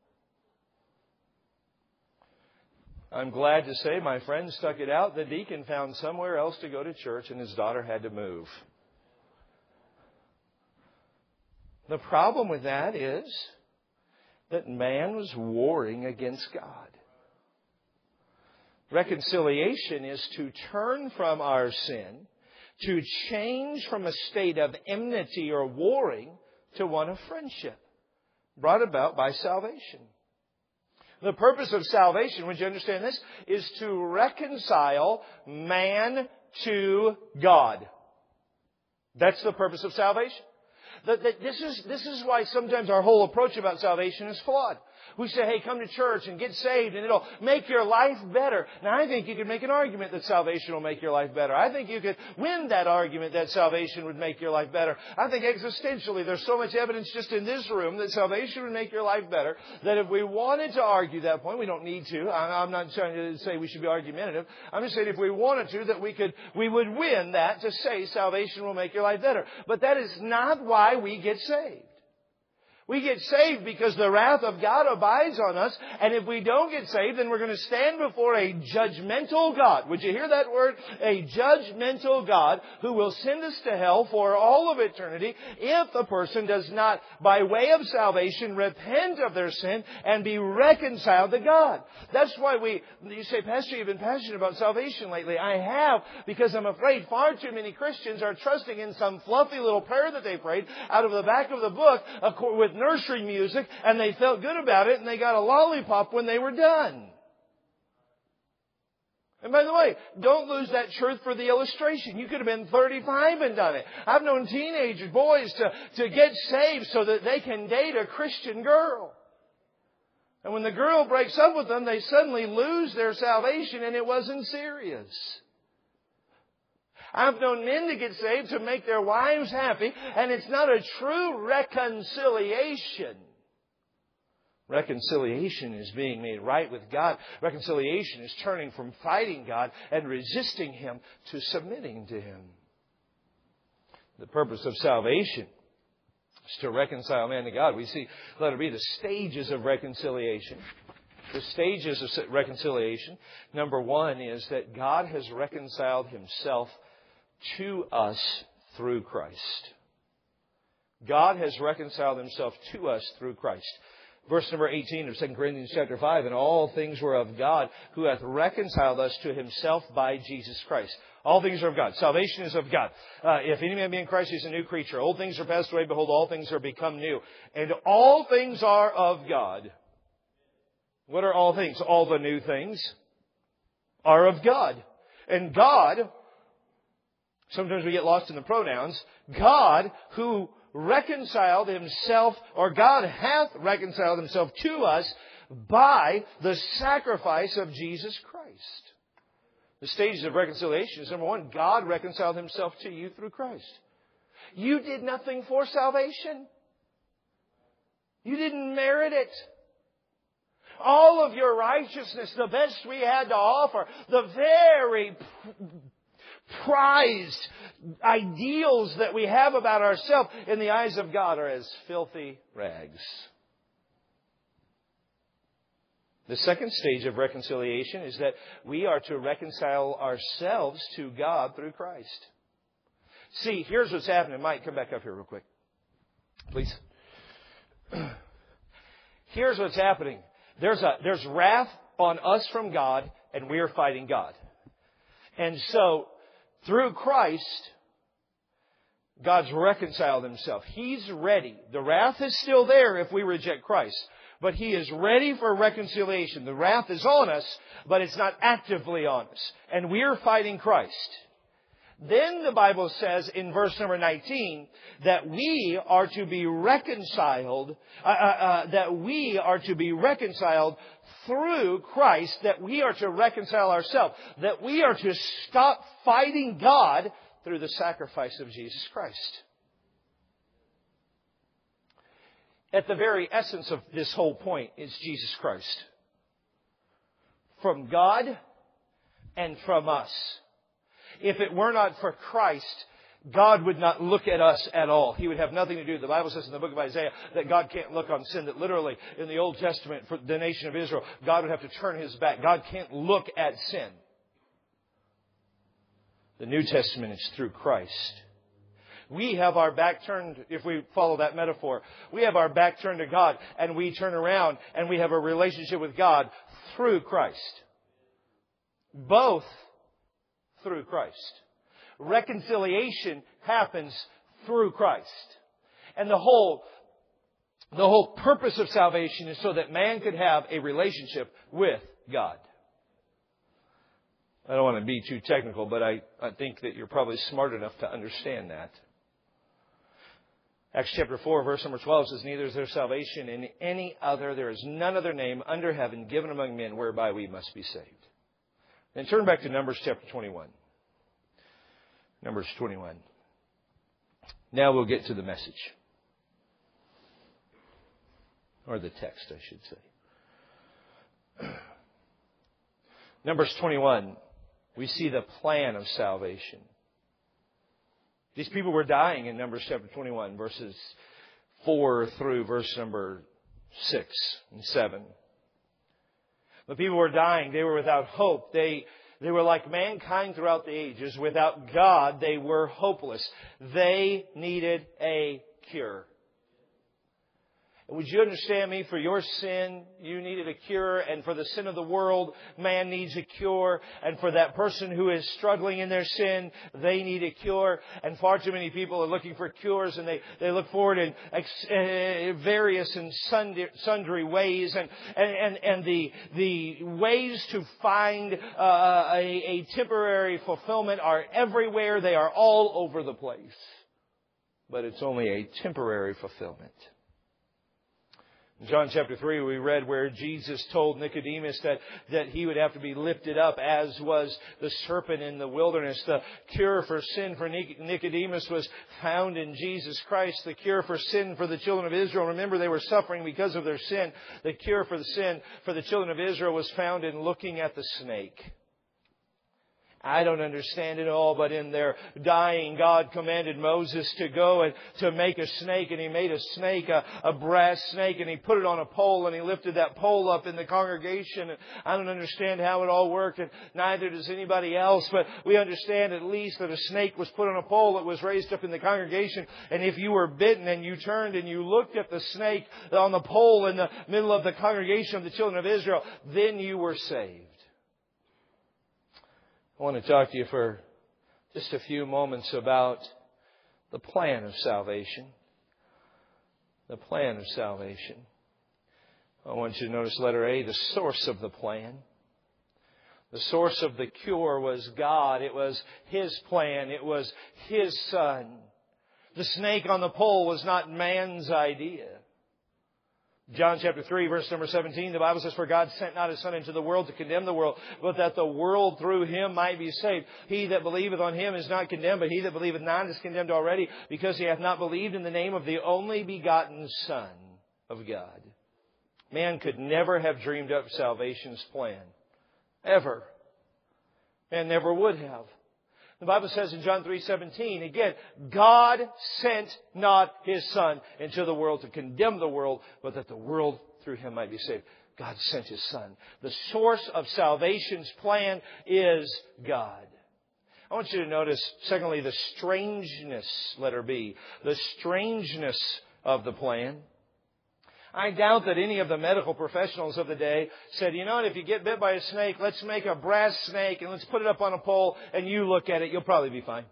I'm glad to say my friend stuck it out. The deacon found somewhere else to go to church, and his daughter had to move. The problem with that is that man was warring against God. Reconciliation is to turn from our sin, to change from a state of enmity or warring to one of friendship, brought about by salvation. The purpose of salvation, would you understand this, is to reconcile man to God. That's the purpose of salvation. That, that this is this is why sometimes our whole approach about salvation is flawed. We say, hey, come to church and get saved and it'll make your life better. Now, I think you could make an argument that salvation will make your life better. I think you could win that argument that salvation would make your life better. I think existentially there's so much evidence just in this room that salvation would make your life better that if we wanted to argue that point, we don't need to. I'm not trying to say we should be argumentative. I'm just saying if we wanted to, that we could, we would win that to say salvation will make your life better. But that is not why we get saved. We get saved because the wrath of God abides on us. And if we don't get saved, then we're going to stand before a judgmental God. Would you hear that word? A judgmental God who will send us to hell for all of eternity if the person does not, by way of salvation, repent of their sin and be reconciled to God. That's why we, you say, Pastor, you've been passionate about salvation lately. I have, because I'm afraid far too many Christians are trusting in some fluffy little prayer that they prayed out of the back of the book with nursery music, and they felt good about it, and they got a lollipop when they were done. And by the way, don't lose that truth for the illustration. You could have been thirty-five and done it. I've known teenage boys to, to get saved so that they can date a Christian girl. And when the girl breaks up with them, they suddenly lose their salvation, and it wasn't serious. I've known men to get saved to make their wives happy, and it's not a true reconciliation. Reconciliation is being made right with God. Reconciliation is turning from fighting God and resisting Him to submitting to Him. The purpose of salvation is to reconcile man to God. We see, let it be, the stages of reconciliation. The stages of reconciliation. Number one is that God has reconciled Himself to us through Christ. God has reconciled Himself to us through Christ. Verse number eighteen of Second Corinthians chapter five, and all things were of God, who hath reconciled us to Himself by Jesus Christ. All things are of God. Salvation is of God. Uh, if any man be in Christ, he is a new creature. Old things are passed away. Behold, all things are become new. And all things are of God. What are all things? All the new things are of God. And God, sometimes we get lost in the pronouns, God who reconciled Himself, or God hath reconciled Himself to us by the sacrifice of Jesus Christ. The stages of reconciliation is, number one, God reconciled Himself to you through Christ. You did nothing for salvation. You didn't merit it. All of your righteousness, the best we had to offer, the very prized ideals that we have about ourselves in the eyes of God are as filthy rags. The second stage of reconciliation is that we are to reconcile ourselves to God through Christ. See, here's what's happening. Mike, come back up here real quick. Please. Here's what's happening. There's a, there's wrath on us from God, and we're fighting God. And so, through Christ, God's reconciled Himself. He's ready. The wrath is still there if we reject Christ. But He is ready for reconciliation. The wrath is on us, but it's not actively on us. And we're fighting Christ. Then the Bible says in verse number nineteen that we are to be reconciled, uh, uh, uh, that we are to be reconciled through Christ, that we are to reconcile ourselves, that we are to stop fighting God through the sacrifice of Jesus Christ. At the very essence of this whole point is Jesus Christ. From God and from us. If it were not for Christ, God would not look at us at all. He would have nothing to do. The Bible says in the book of Isaiah that God can't look on sin. That literally in the Old Testament for the nation of Israel, God would have to turn His back. God can't look at sin. The New Testament is through Christ. We have our back turned, if we follow that metaphor, we have our back turned to God and we turn around and we have a relationship with God through Christ. Both through Christ. Reconciliation happens through Christ. And the whole, the whole purpose of salvation is so that man could have a relationship with God. I don't want to be too technical, but I, I think that you're probably smart enough to understand that. Acts chapter four, verse number twelve says, neither is there salvation in any other. There is none other name under heaven given among men whereby we must be saved. Then turn back to Numbers chapter twenty-one. Numbers twenty-one. Now we'll get to the message. Or the text, I should say. Numbers twenty-one. We see the plan of salvation. These people were dying in Numbers chapter twenty-one, verses four through verse number six and seven. The people were dying. They were without hope. They, they were like mankind throughout the ages. Without God, they were hopeless. They needed a cure. Would you understand me? For your sin, you needed a cure. And for the sin of the world, man needs a cure. And for that person who is struggling in their sin, they need a cure. And far too many people are looking for cures. And they, they look forward in ex- uh, various and sundry, sundry ways. And, and, and, and the, the ways to find uh, a, a temporary fulfillment are everywhere. They are all over the place. But it's only a temporary fulfillment. In John chapter three, we read where Jesus told Nicodemus that, that he would have to be lifted up, as was the serpent in the wilderness. The cure for sin for Nicodemus was found in Jesus Christ. The cure for sin for the children of Israel, remember, they were suffering because of their sin. The cure for the sin for the children of Israel was found in looking at the snake. I don't understand it all, but in their dying, God commanded Moses to go and to make a snake, and He made a snake, a, a brass snake, and He put it on a pole, and He lifted that pole up in the congregation. And I don't understand how it all worked, and neither does anybody else, but we understand at least that a snake was put on a pole, it was raised up in the congregation, and if you were bitten and you turned and you looked at the snake on the pole in the middle of the congregation of the children of Israel, then you were saved. I want to talk to you for just a few moments about the plan of salvation. The plan of salvation. I want you to notice letter A, the source of the plan. The source of the cure was God. It was His plan. It was His Son. The snake on the pole was not man's idea. John chapter three, verse number seventeen, the Bible says, "For God sent not His Son into the world to condemn the world, but that the world through Him might be saved. He that believeth on Him is not condemned, but he that believeth not is condemned already, because he hath not believed in the name of the only begotten Son of God." Man could never have dreamed up salvation's plan. Ever. Man never would have. The Bible says in John three seventeen, again, God sent not His Son into the world to condemn the world, but that the world through Him might be saved. God sent His Son. The source of salvation's plan is God. I want you to notice, secondly, the strangeness, letter B, the strangeness of the plan. I doubt that any of the medical professionals of the day said, you know what, if you get bit by a snake, let's make a brass snake and let's put it up on a pole and you look at it, you'll probably be fine.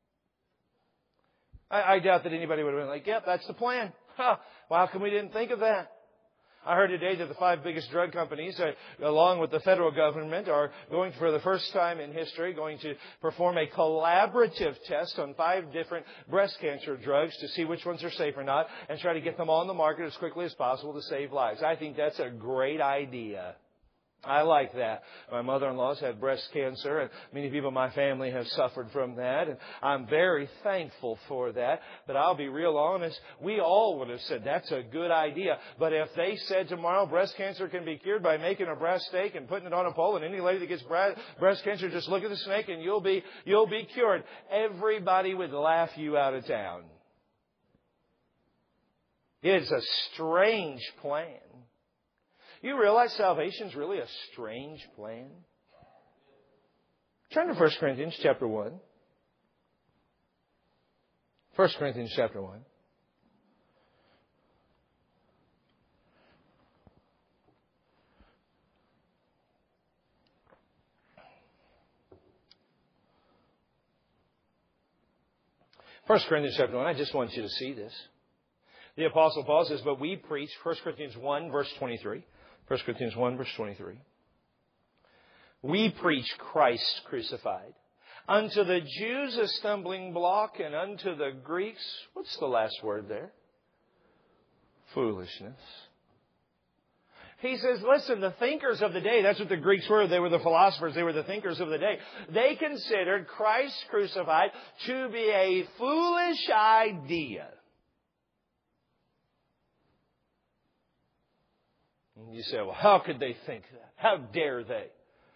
I, I doubt that anybody would have been like, yep, that's the plan. Huh, well, how come we didn't think of that? I heard today that the five biggest drug companies, uh, along with the federal government, are going for the first time in history going to perform a collaborative test on five different breast cancer drugs to see which ones are safe or not and try to get them on the market as quickly as possible to save lives. I think that's a great idea. I like that. My mother-in-law's had breast cancer, and many people in my family have suffered from that, and I'm very thankful for that. But I'll be real honest, we all would have said, that's a good idea. But if they said tomorrow breast cancer can be cured by making a brass snake and putting it on a pole, and any lady that gets breast cancer, just look at the snake and you'll be, you'll be cured, everybody would laugh you out of town. It's a strange plan. You realize salvation is really a strange plan? Turn to First Corinthians chapter one. First Corinthians chapter one. First Corinthians chapter one. I just want you to see this. The Apostle Paul says, but we preach, First Corinthians one, verse twenty-three. First Corinthians one, verse twenty-three. We preach Christ crucified. Unto the Jews a stumbling block, and unto the Greeks, what's the last word there? Foolishness. He says, listen, the thinkers of the day, that's what the Greeks were. They were the philosophers. They were the thinkers of the day. They considered Christ crucified to be a foolish idea. You say, well, how could they think that? How dare they?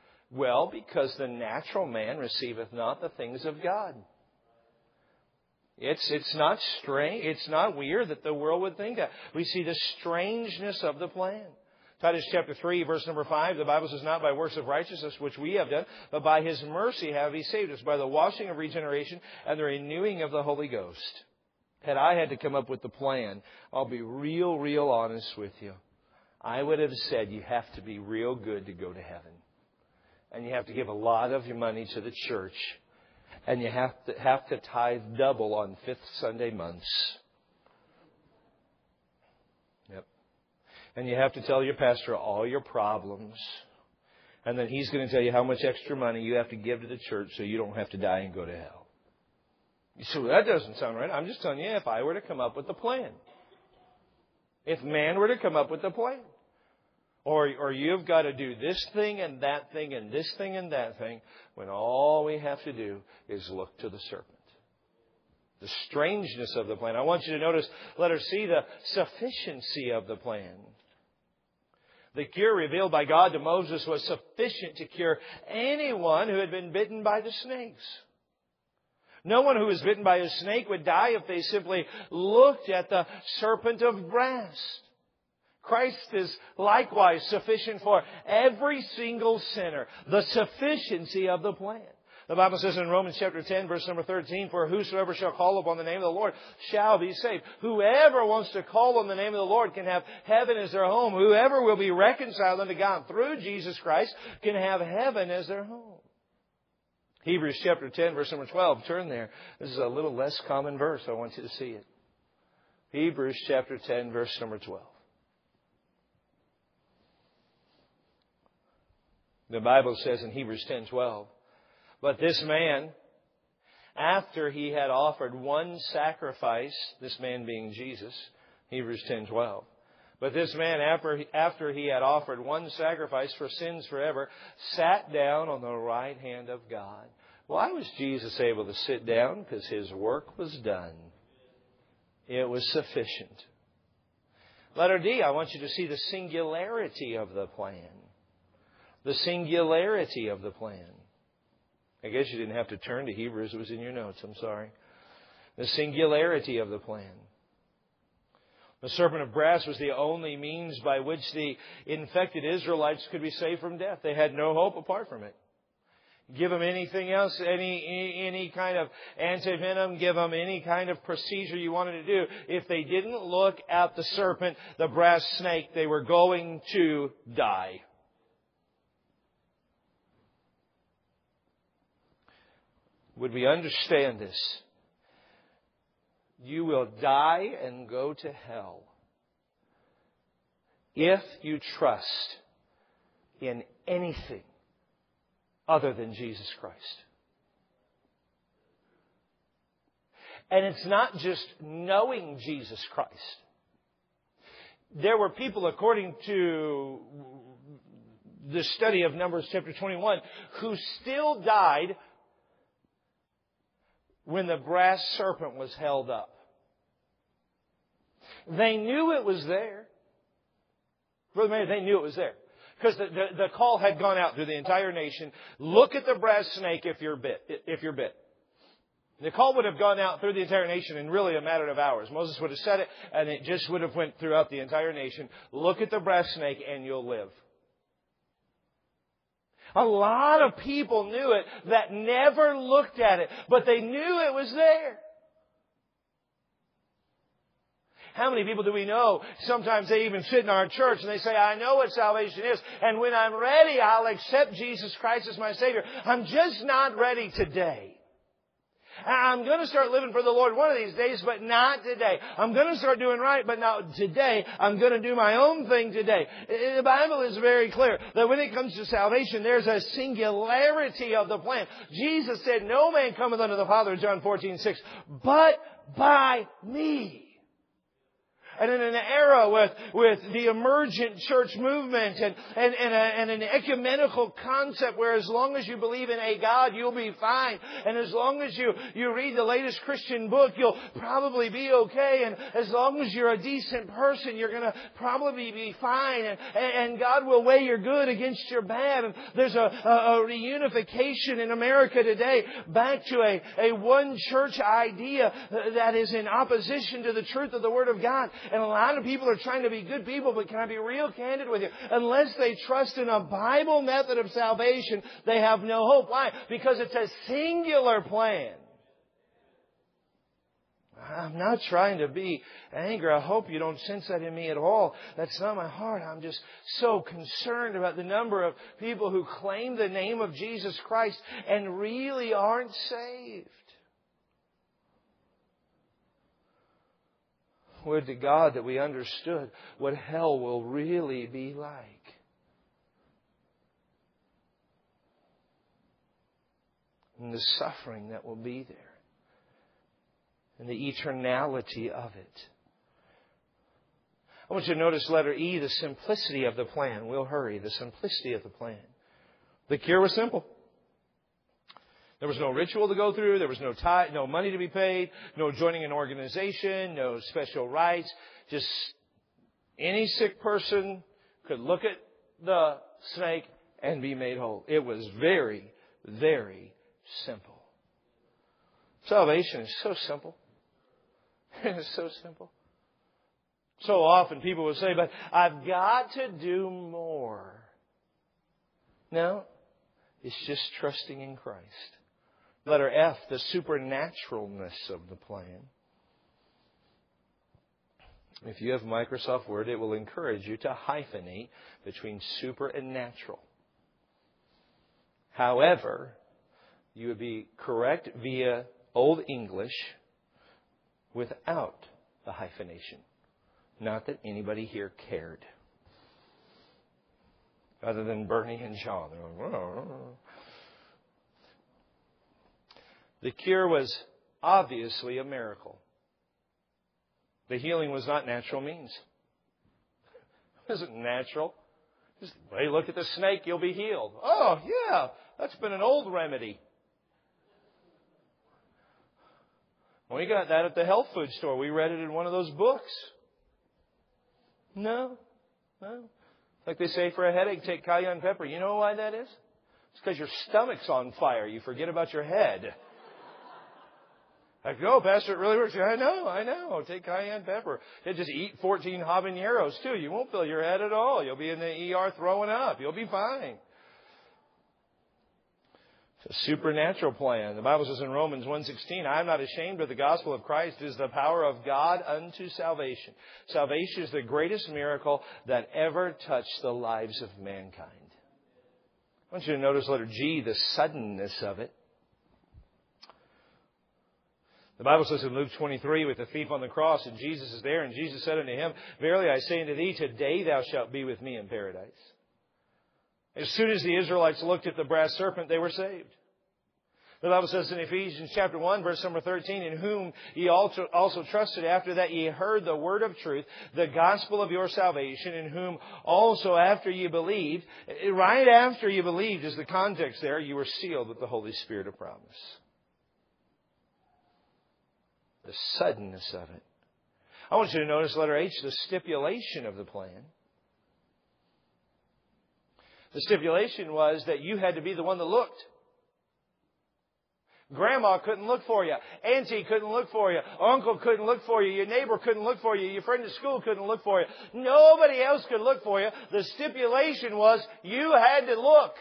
Well, because the natural man receiveth not the things of God. It's, it's not strange. It's not weird that the world would think that. We see the strangeness of the plan. Titus chapter three, verse number five, the Bible says, not by works of righteousness which we have done, but by His mercy have He saved us, by the washing of regeneration and the renewing of the Holy Ghost. Had I had to come up with the plan, I'll be real, real honest with you. I would have said you have to be real good to go to heaven. And you have to give a lot of your money to the church. And you have to have to tithe double on fifth Sunday months. Yep. And you have to tell your pastor all your problems. And then he's going to tell you how much extra money you have to give to the church so you don't have to die and go to hell. So that doesn't sound right. I'm just telling you, if I were to come up with the plan. If man were to come up with the plan. Or, or you've got to do this thing and that thing and this thing and that thing, when all we have to do is look to the serpent. The strangeness of the plan. I want you to notice, let her see the sufficiency of the plan. The cure revealed by God to Moses was sufficient to cure anyone who had been bitten by the snakes. No one who was bitten by a snake would die if they simply looked at the serpent of brass. Christ is likewise sufficient for every single sinner. The sufficiency of the plan. The Bible says in Romans chapter ten, verse number thirteen, for whosoever shall call upon the name of the Lord shall be saved. Whoever wants to call on the name of the Lord can have heaven as their home. Whoever will be reconciled unto God through Jesus Christ can have heaven as their home. Hebrews chapter ten, verse number twelve. Turn there. This is a little less common verse. I want you to see it. Hebrews chapter ten, verse number twelve. The Bible says in Hebrews ten twelve, but this man, after he had offered one sacrifice, this man being Jesus, Hebrews ten twelve, but this man, after, after he had offered one sacrifice for sins forever, sat down on the right hand of God. Why was Jesus able to sit down? Because His work was done. It was sufficient. Letter D, I want you to see the singularity of the plan. The singularity of the plan. I guess you didn't have to turn to Hebrews. It was in your notes. I'm sorry. The singularity of the plan. The serpent of brass was the only means by which the infected Israelites could be saved from death. They had no hope apart from it. Give them anything else, any, any, any kind of antivenom, give them any kind of procedure you wanted to do. If they didn't look at the serpent, the brass snake, they were going to die. Would we understand this? You will die and go to hell if you trust in anything other than Jesus Christ. And it's not just knowing Jesus Christ. There were people, according to the study of Numbers chapter twenty-one, who still died when the brass serpent was held up. They knew it was there. Brother Mary, they knew it was there. Because the, the, the call had gone out through the entire nation. Look at the brass snake if you're bit. If you're bit. The call would have gone out through the entire nation in really a matter of hours. Moses would have said it, and it just would have went throughout the entire nation. Look at the brass snake and you'll live. A lot of people knew it that never looked at it, but they knew it was there. How many people do we know? Sometimes they even sit in our church and they say, I know what salvation is, and when I'm ready, I'll accept Jesus Christ as my Savior. I'm just not ready today. I'm going to start living for the Lord one of these days, but not today. I'm going to start doing right, but not today. I'm going to do my own thing today. The Bible is very clear that when it comes to salvation, there's a singularity of the plan. Jesus said, no man cometh unto the Father, John fourteen six, but by me. and in an era with, with the emergent church movement and, and, and, a, and an ecumenical concept where as long as you believe in a God, you'll be fine. And as long as you, you read the latest Christian book, you'll probably be okay. And as long as you're a decent person, you're going to probably be fine. And, and God will weigh your good against your bad. And there's a, a, a reunification in America today back to a, a one church idea that is in opposition to the truth of the Word of God. And a lot of people are trying to be good people, but can I be real candid with you? Unless they trust in a Bible method of salvation, they have no hope. Why? Because it's a singular plan. I'm not trying to be angry. I hope you don't sense that in me at all. That's not my heart. I'm just so concerned about the number of people who claim the name of Jesus Christ and really aren't saved. Would to God that we understood what hell will really be like. And the suffering that will be there. And the eternality of it. I want you to notice letter E, the simplicity of the plan. We'll hurry. The simplicity of the plan. The cure was simple. There was no ritual to go through. There was no tithe, no money to be paid. No joining an organization. No special rites. Just any sick person could look at the snake and be made whole. It was very, very simple. Salvation is so simple. It's so simple. So often people will say, but I've got to do more. No, it's just trusting in Christ. Letter F, the supernaturalness of the plan. If you have Microsoft Word, it will encourage you to hyphenate between super and natural. However, you would be correct via Old English without the hyphenation. Not that anybody here cared. Other than Bernie and John. They're like, oh. The cure was obviously a miracle. The healing was not natural means. It wasn't natural. Just, hey, look at the snake, you'll be healed. Oh, yeah, that's been an old remedy. We got that at the health food store. We read it in one of those books. No, no. Like they say for a headache, take cayenne pepper. You know why that is? It's because your stomach's on fire. You forget about your head. I go, Pastor, it really works. I know, I know. Take cayenne pepper. You just eat fourteen habaneros too. You won't fill your head at all. You'll be in the E R throwing up. You'll be fine. It's a supernatural plan. The Bible says in Romans one sixteen, I am not ashamed of the gospel of Christ. It is the power of God unto salvation. Salvation is the greatest miracle that ever touched the lives of mankind. I want you to notice letter G, the suddenness of it. The Bible says in Luke twenty-three, with the thief on the cross, and Jesus is there, and Jesus said unto him, verily I say unto thee, today thou shalt be with me in paradise. As soon as the Israelites looked at the brass serpent, they were saved. The Bible says in Ephesians chapter one, verse number thirteen, in whom ye also, also trusted after that ye heard the word of truth, the gospel of your salvation, in whom also after ye believed, right after you believed is the context there, you were sealed with the Holy Spirit of promise. The suddenness of it. I want you to notice letter H, the stipulation of the plan. The stipulation was that you had to be the one that looked. Grandma couldn't look for you. Auntie couldn't look for you. Uncle couldn't look for you. Your neighbor couldn't look for you. Your friend at school couldn't look for you. Nobody else could look for you. The stipulation was you had to look.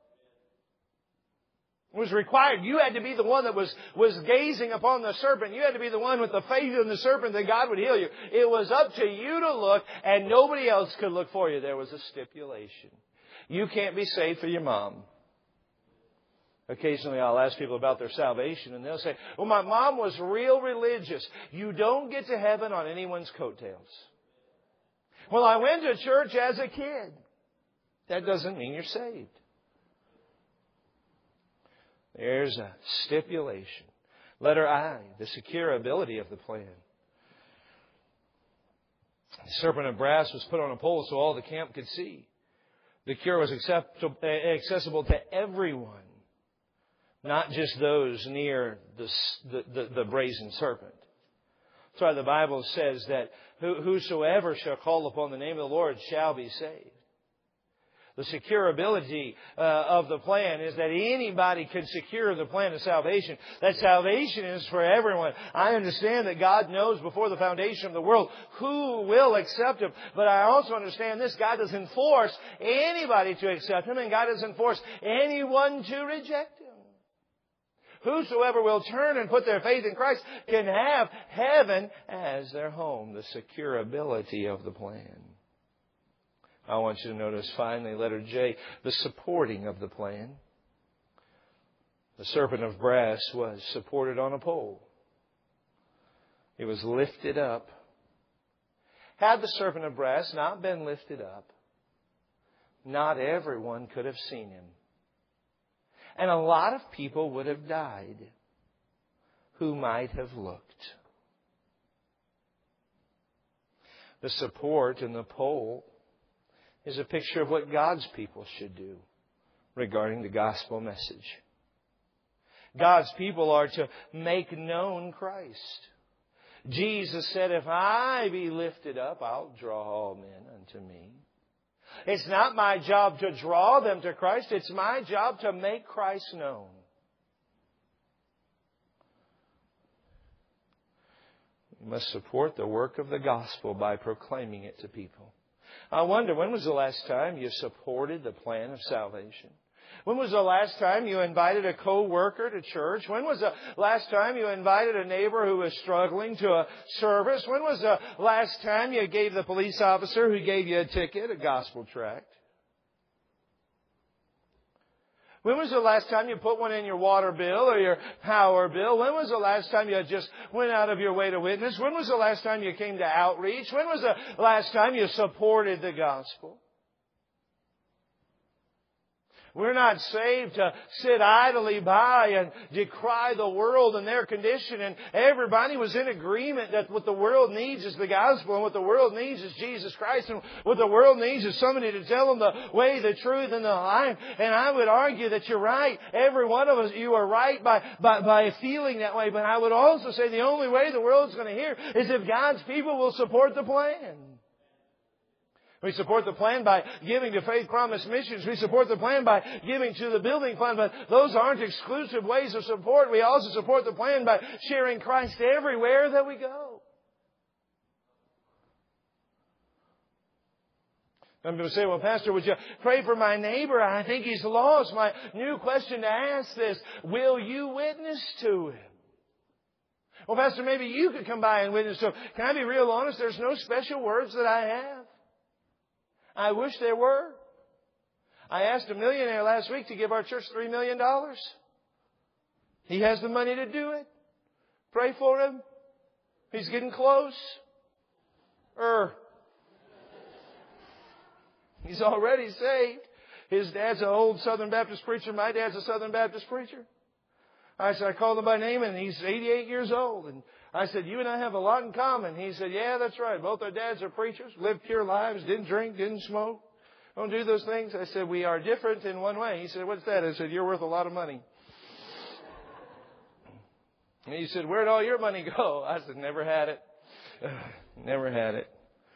It was required. You had to be the one that was, was gazing upon the serpent. You had to be the one with the faith in the serpent that God would heal you. It was up to you to look, and nobody else could look for you. There was a stipulation. You can't be saved for your mom. Occasionally I'll ask people about their salvation and they'll say, well, my mom was real religious. You don't get to heaven on anyone's coattails. Well, I went to church as a kid. That doesn't mean you're saved. There's a stipulation. Letter I, the secure ability of the plan. The serpent of brass was put on a pole so all the camp could see. The cure was accessible to everyone, not just those near the, the, the, the brazen serpent. That's why the Bible says that whosoever shall call upon the name of the Lord shall be saved. The securability uh, of the plan is that anybody can secure the plan of salvation. That salvation is for everyone. I understand that God knows before the foundation of the world who will accept Him. But I also understand this. God doesn't force anybody to accept Him, and God doesn't force anyone to reject Him. Whosoever will turn and put their faith in Christ can have heaven as their home. The securability of the plan. I want you to notice finally, letter J, the supporting of the plan. The serpent of brass was supported on a pole. It was lifted up. Had the serpent of brass not been lifted up, not everyone could have seen him. And a lot of people would have died who might have looked. The support in the pole is a picture of what God's people should do regarding the gospel message. God's people are to make known Christ. Jesus said, if I be lifted up, I'll draw all men unto me. It's not my job to draw them to Christ. It's my job to make Christ known. We must support the work of the gospel by proclaiming it to people. I wonder, when was the last time you supported the plan of salvation? When was the last time you invited a co-worker to church? When was the last time you invited a neighbor who was struggling to a service? When was the last time you gave the police officer who gave you a ticket a gospel tract? When was the last time you put one in your water bill or your power bill? When was the last time you just went out of your way to witness? When was the last time you came to outreach? When was the last time you supported the gospel? We're not saved to sit idly by and decry the world and their condition. And everybody was in agreement that what the world needs is the gospel, and what the world needs is Jesus Christ, and what the world needs is somebody to tell them the way, the truth, and the life. And I would argue that you're right. Every one of us, you are right by, by, by feeling that way. But I would also say the only way the world's going to hear is if God's people will support the plan. We support the plan by giving to Faith Promise Missions. We support the plan by giving to the building fund. But those aren't exclusive ways of support. We also support the plan by sharing Christ everywhere that we go. Some people say, well, Pastor, would you pray for my neighbor? I think he's lost. My new question to ask this, will you witness to him? Well, Pastor, maybe you could come by and witness to him. Can I be real honest? There's no special words that I have. I wish there were. I asked a millionaire last week to give our church three million dollars. He has the money to do it. Pray for him. He's getting close. Er. He's already saved. His dad's an old Southern Baptist preacher. My dad's a Southern Baptist preacher. I said, I called him by name, and he's eighty-eight years old. And I said, you and I have a lot in common. He said, yeah, that's right. Both our dads are preachers, lived pure lives, didn't drink, didn't smoke, don't do those things. I said, we are different in one way. He said, what's that? I said, you're worth a lot of money. And he said, where'd all your money go? I said, never had it. Never had it.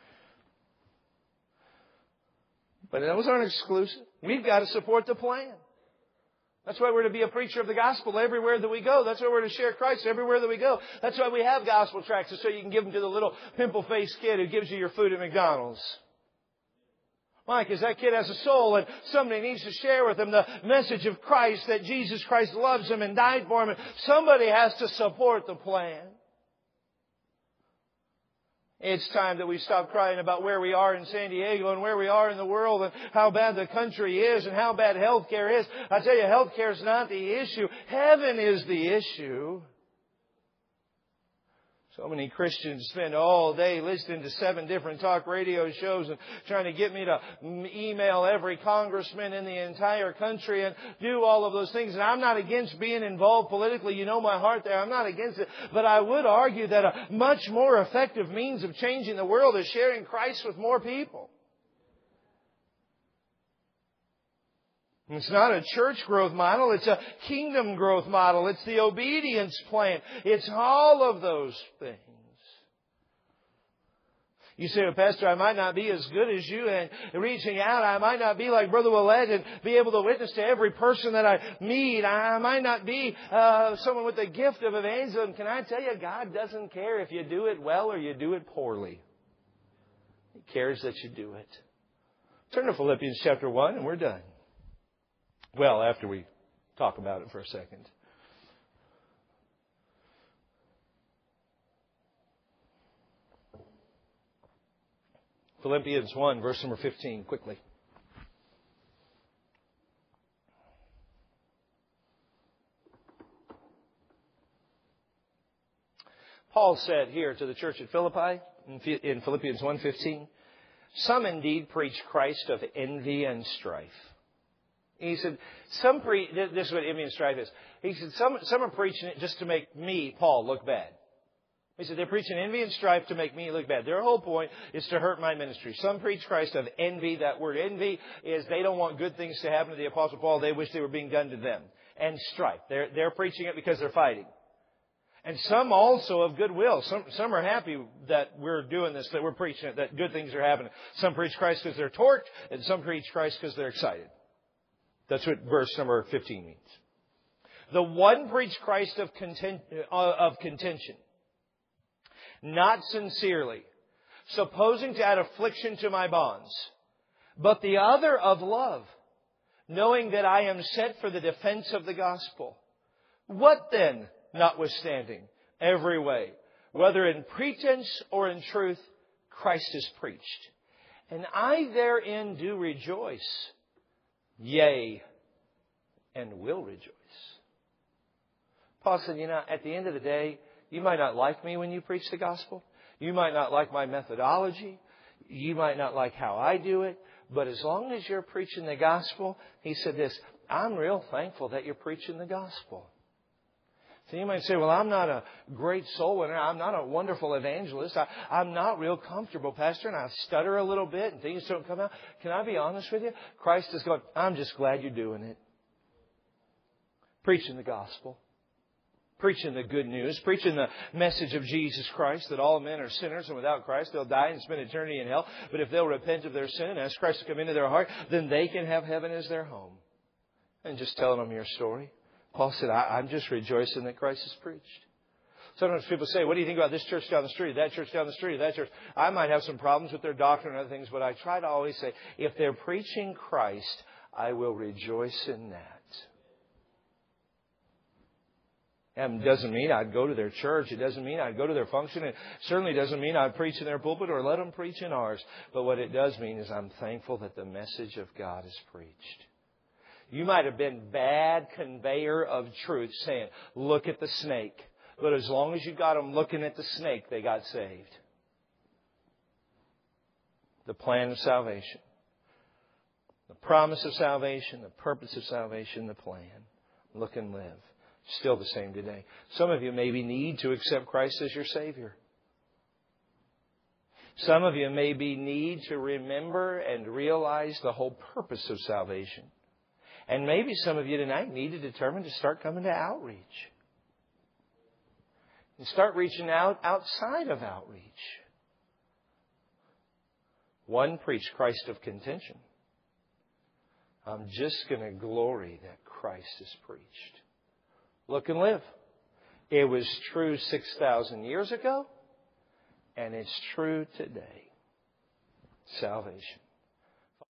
But those aren't exclusive. We've got to support the plan. That's why we're to be a preacher of the gospel everywhere that we go. That's why we're to share Christ everywhere that we go. That's why we have gospel tracts, so you can give them to the little pimple-faced kid who gives you your food at McDonald's. Why? Because that kid has a soul, and somebody needs to share with him the message of Christ, that Jesus Christ loves him and died for him. And somebody has to support the plan. It's time that we stop crying about where we are in San Diego and where we are in the world and how bad the country is and how bad health care is. I tell you, health care is not the issue. Heaven is the issue. So many Christians spend all day listening to seven different talk radio shows and trying to get me to email every congressman in the entire country and do all of those things. And I'm not against being involved politically. You know my heart there. I'm not against it. But I would argue that a much more effective means of changing the world is sharing Christ with more people. It's not a church growth model. It's a kingdom growth model. It's the obedience plan. It's all of those things. You say, well, Pastor, I might not be as good as you, and reaching out, I might not be like Brother Willett and be able to witness to every person that I meet. I might not be uh, someone with the gift of evangelism. Can I tell you, God doesn't care if you do it well or you do it poorly. He cares that you do it. Turn to Philippians chapter one, and we're done. Well, after we talk about it for a second. Philippians one, verse number fifteen, quickly. Paul said here to the church at Philippi, in Philippians one fifteen, some indeed preach Christ of envy and strife. He said, some pre- this is what envy and strife is. He said, some, some are preaching it just to make me, Paul, look bad. He said, they're preaching envy and strife to make me look bad. Their whole point is to hurt my ministry. Some preach Christ of envy. That word envy is they don't want good things to happen to the Apostle Paul. They wish they were being done to them. And strife. They're, they're preaching it because they're fighting. And some also of goodwill. Some, some are happy that we're doing this, that we're preaching it, that good things are happening. Some preach Christ because they're torqued, and some preach Christ because they're excited. That's what verse number fifteen means. The one preached Christ of, content, uh, of contention, not sincerely, supposing to add affliction to my bonds, but the other of love, knowing that I am sent for the defense of the gospel. What then, notwithstanding, every way, whether in pretense or in truth, Christ is preached. And I therein do rejoice. Yea, and will rejoice. Paul said, you know, at the end of the day, you might not like me when you preach the gospel. You might not like my methodology. You might not like how I do it. But as long as you're preaching the gospel, he said this, I'm real thankful that you're preaching the gospel. So you might say, well, I'm not a great soul winner. I'm not a wonderful evangelist. I, I'm not real comfortable, Pastor, and I stutter a little bit and things don't come out. Can I be honest with you? Christ is going, I'm just glad you're doing it. Preaching the gospel. Preaching the good news. Preaching the message of Jesus Christ, that all men are sinners and without Christ they'll die and spend eternity in hell. But if they'll repent of their sin and ask Christ to come into their heart, then they can have heaven as their home. And just telling them your story. Paul said, I, I'm just rejoicing that Christ is preached. Sometimes people say, what do you think about this church down the street, that church down the street, that church? I might have some problems with their doctrine and other things, but I try to always say, if they're preaching Christ, I will rejoice in that. And it doesn't mean I'd go to their church. It doesn't mean I'd go to their function. It certainly doesn't mean I'd preach in their pulpit or let them preach in ours. But what it does mean is I'm thankful that the message of God is preached. You might have been bad conveyor of truth saying, look at the snake. But as long as you got them looking at the snake, they got saved. The plan of salvation. The promise of salvation, the purpose of salvation, the plan. Look and live. Still the same today. Some of you maybe need to accept Christ as your Savior. Some of you maybe need to remember and realize the whole purpose of salvation. And maybe some of you tonight need to determine to start coming to outreach. And start reaching out outside of outreach. One preached Christ of contention. I'm just going to glory that Christ is preached. Look and live. It was true six thousand years ago, and it's true today. Salvation.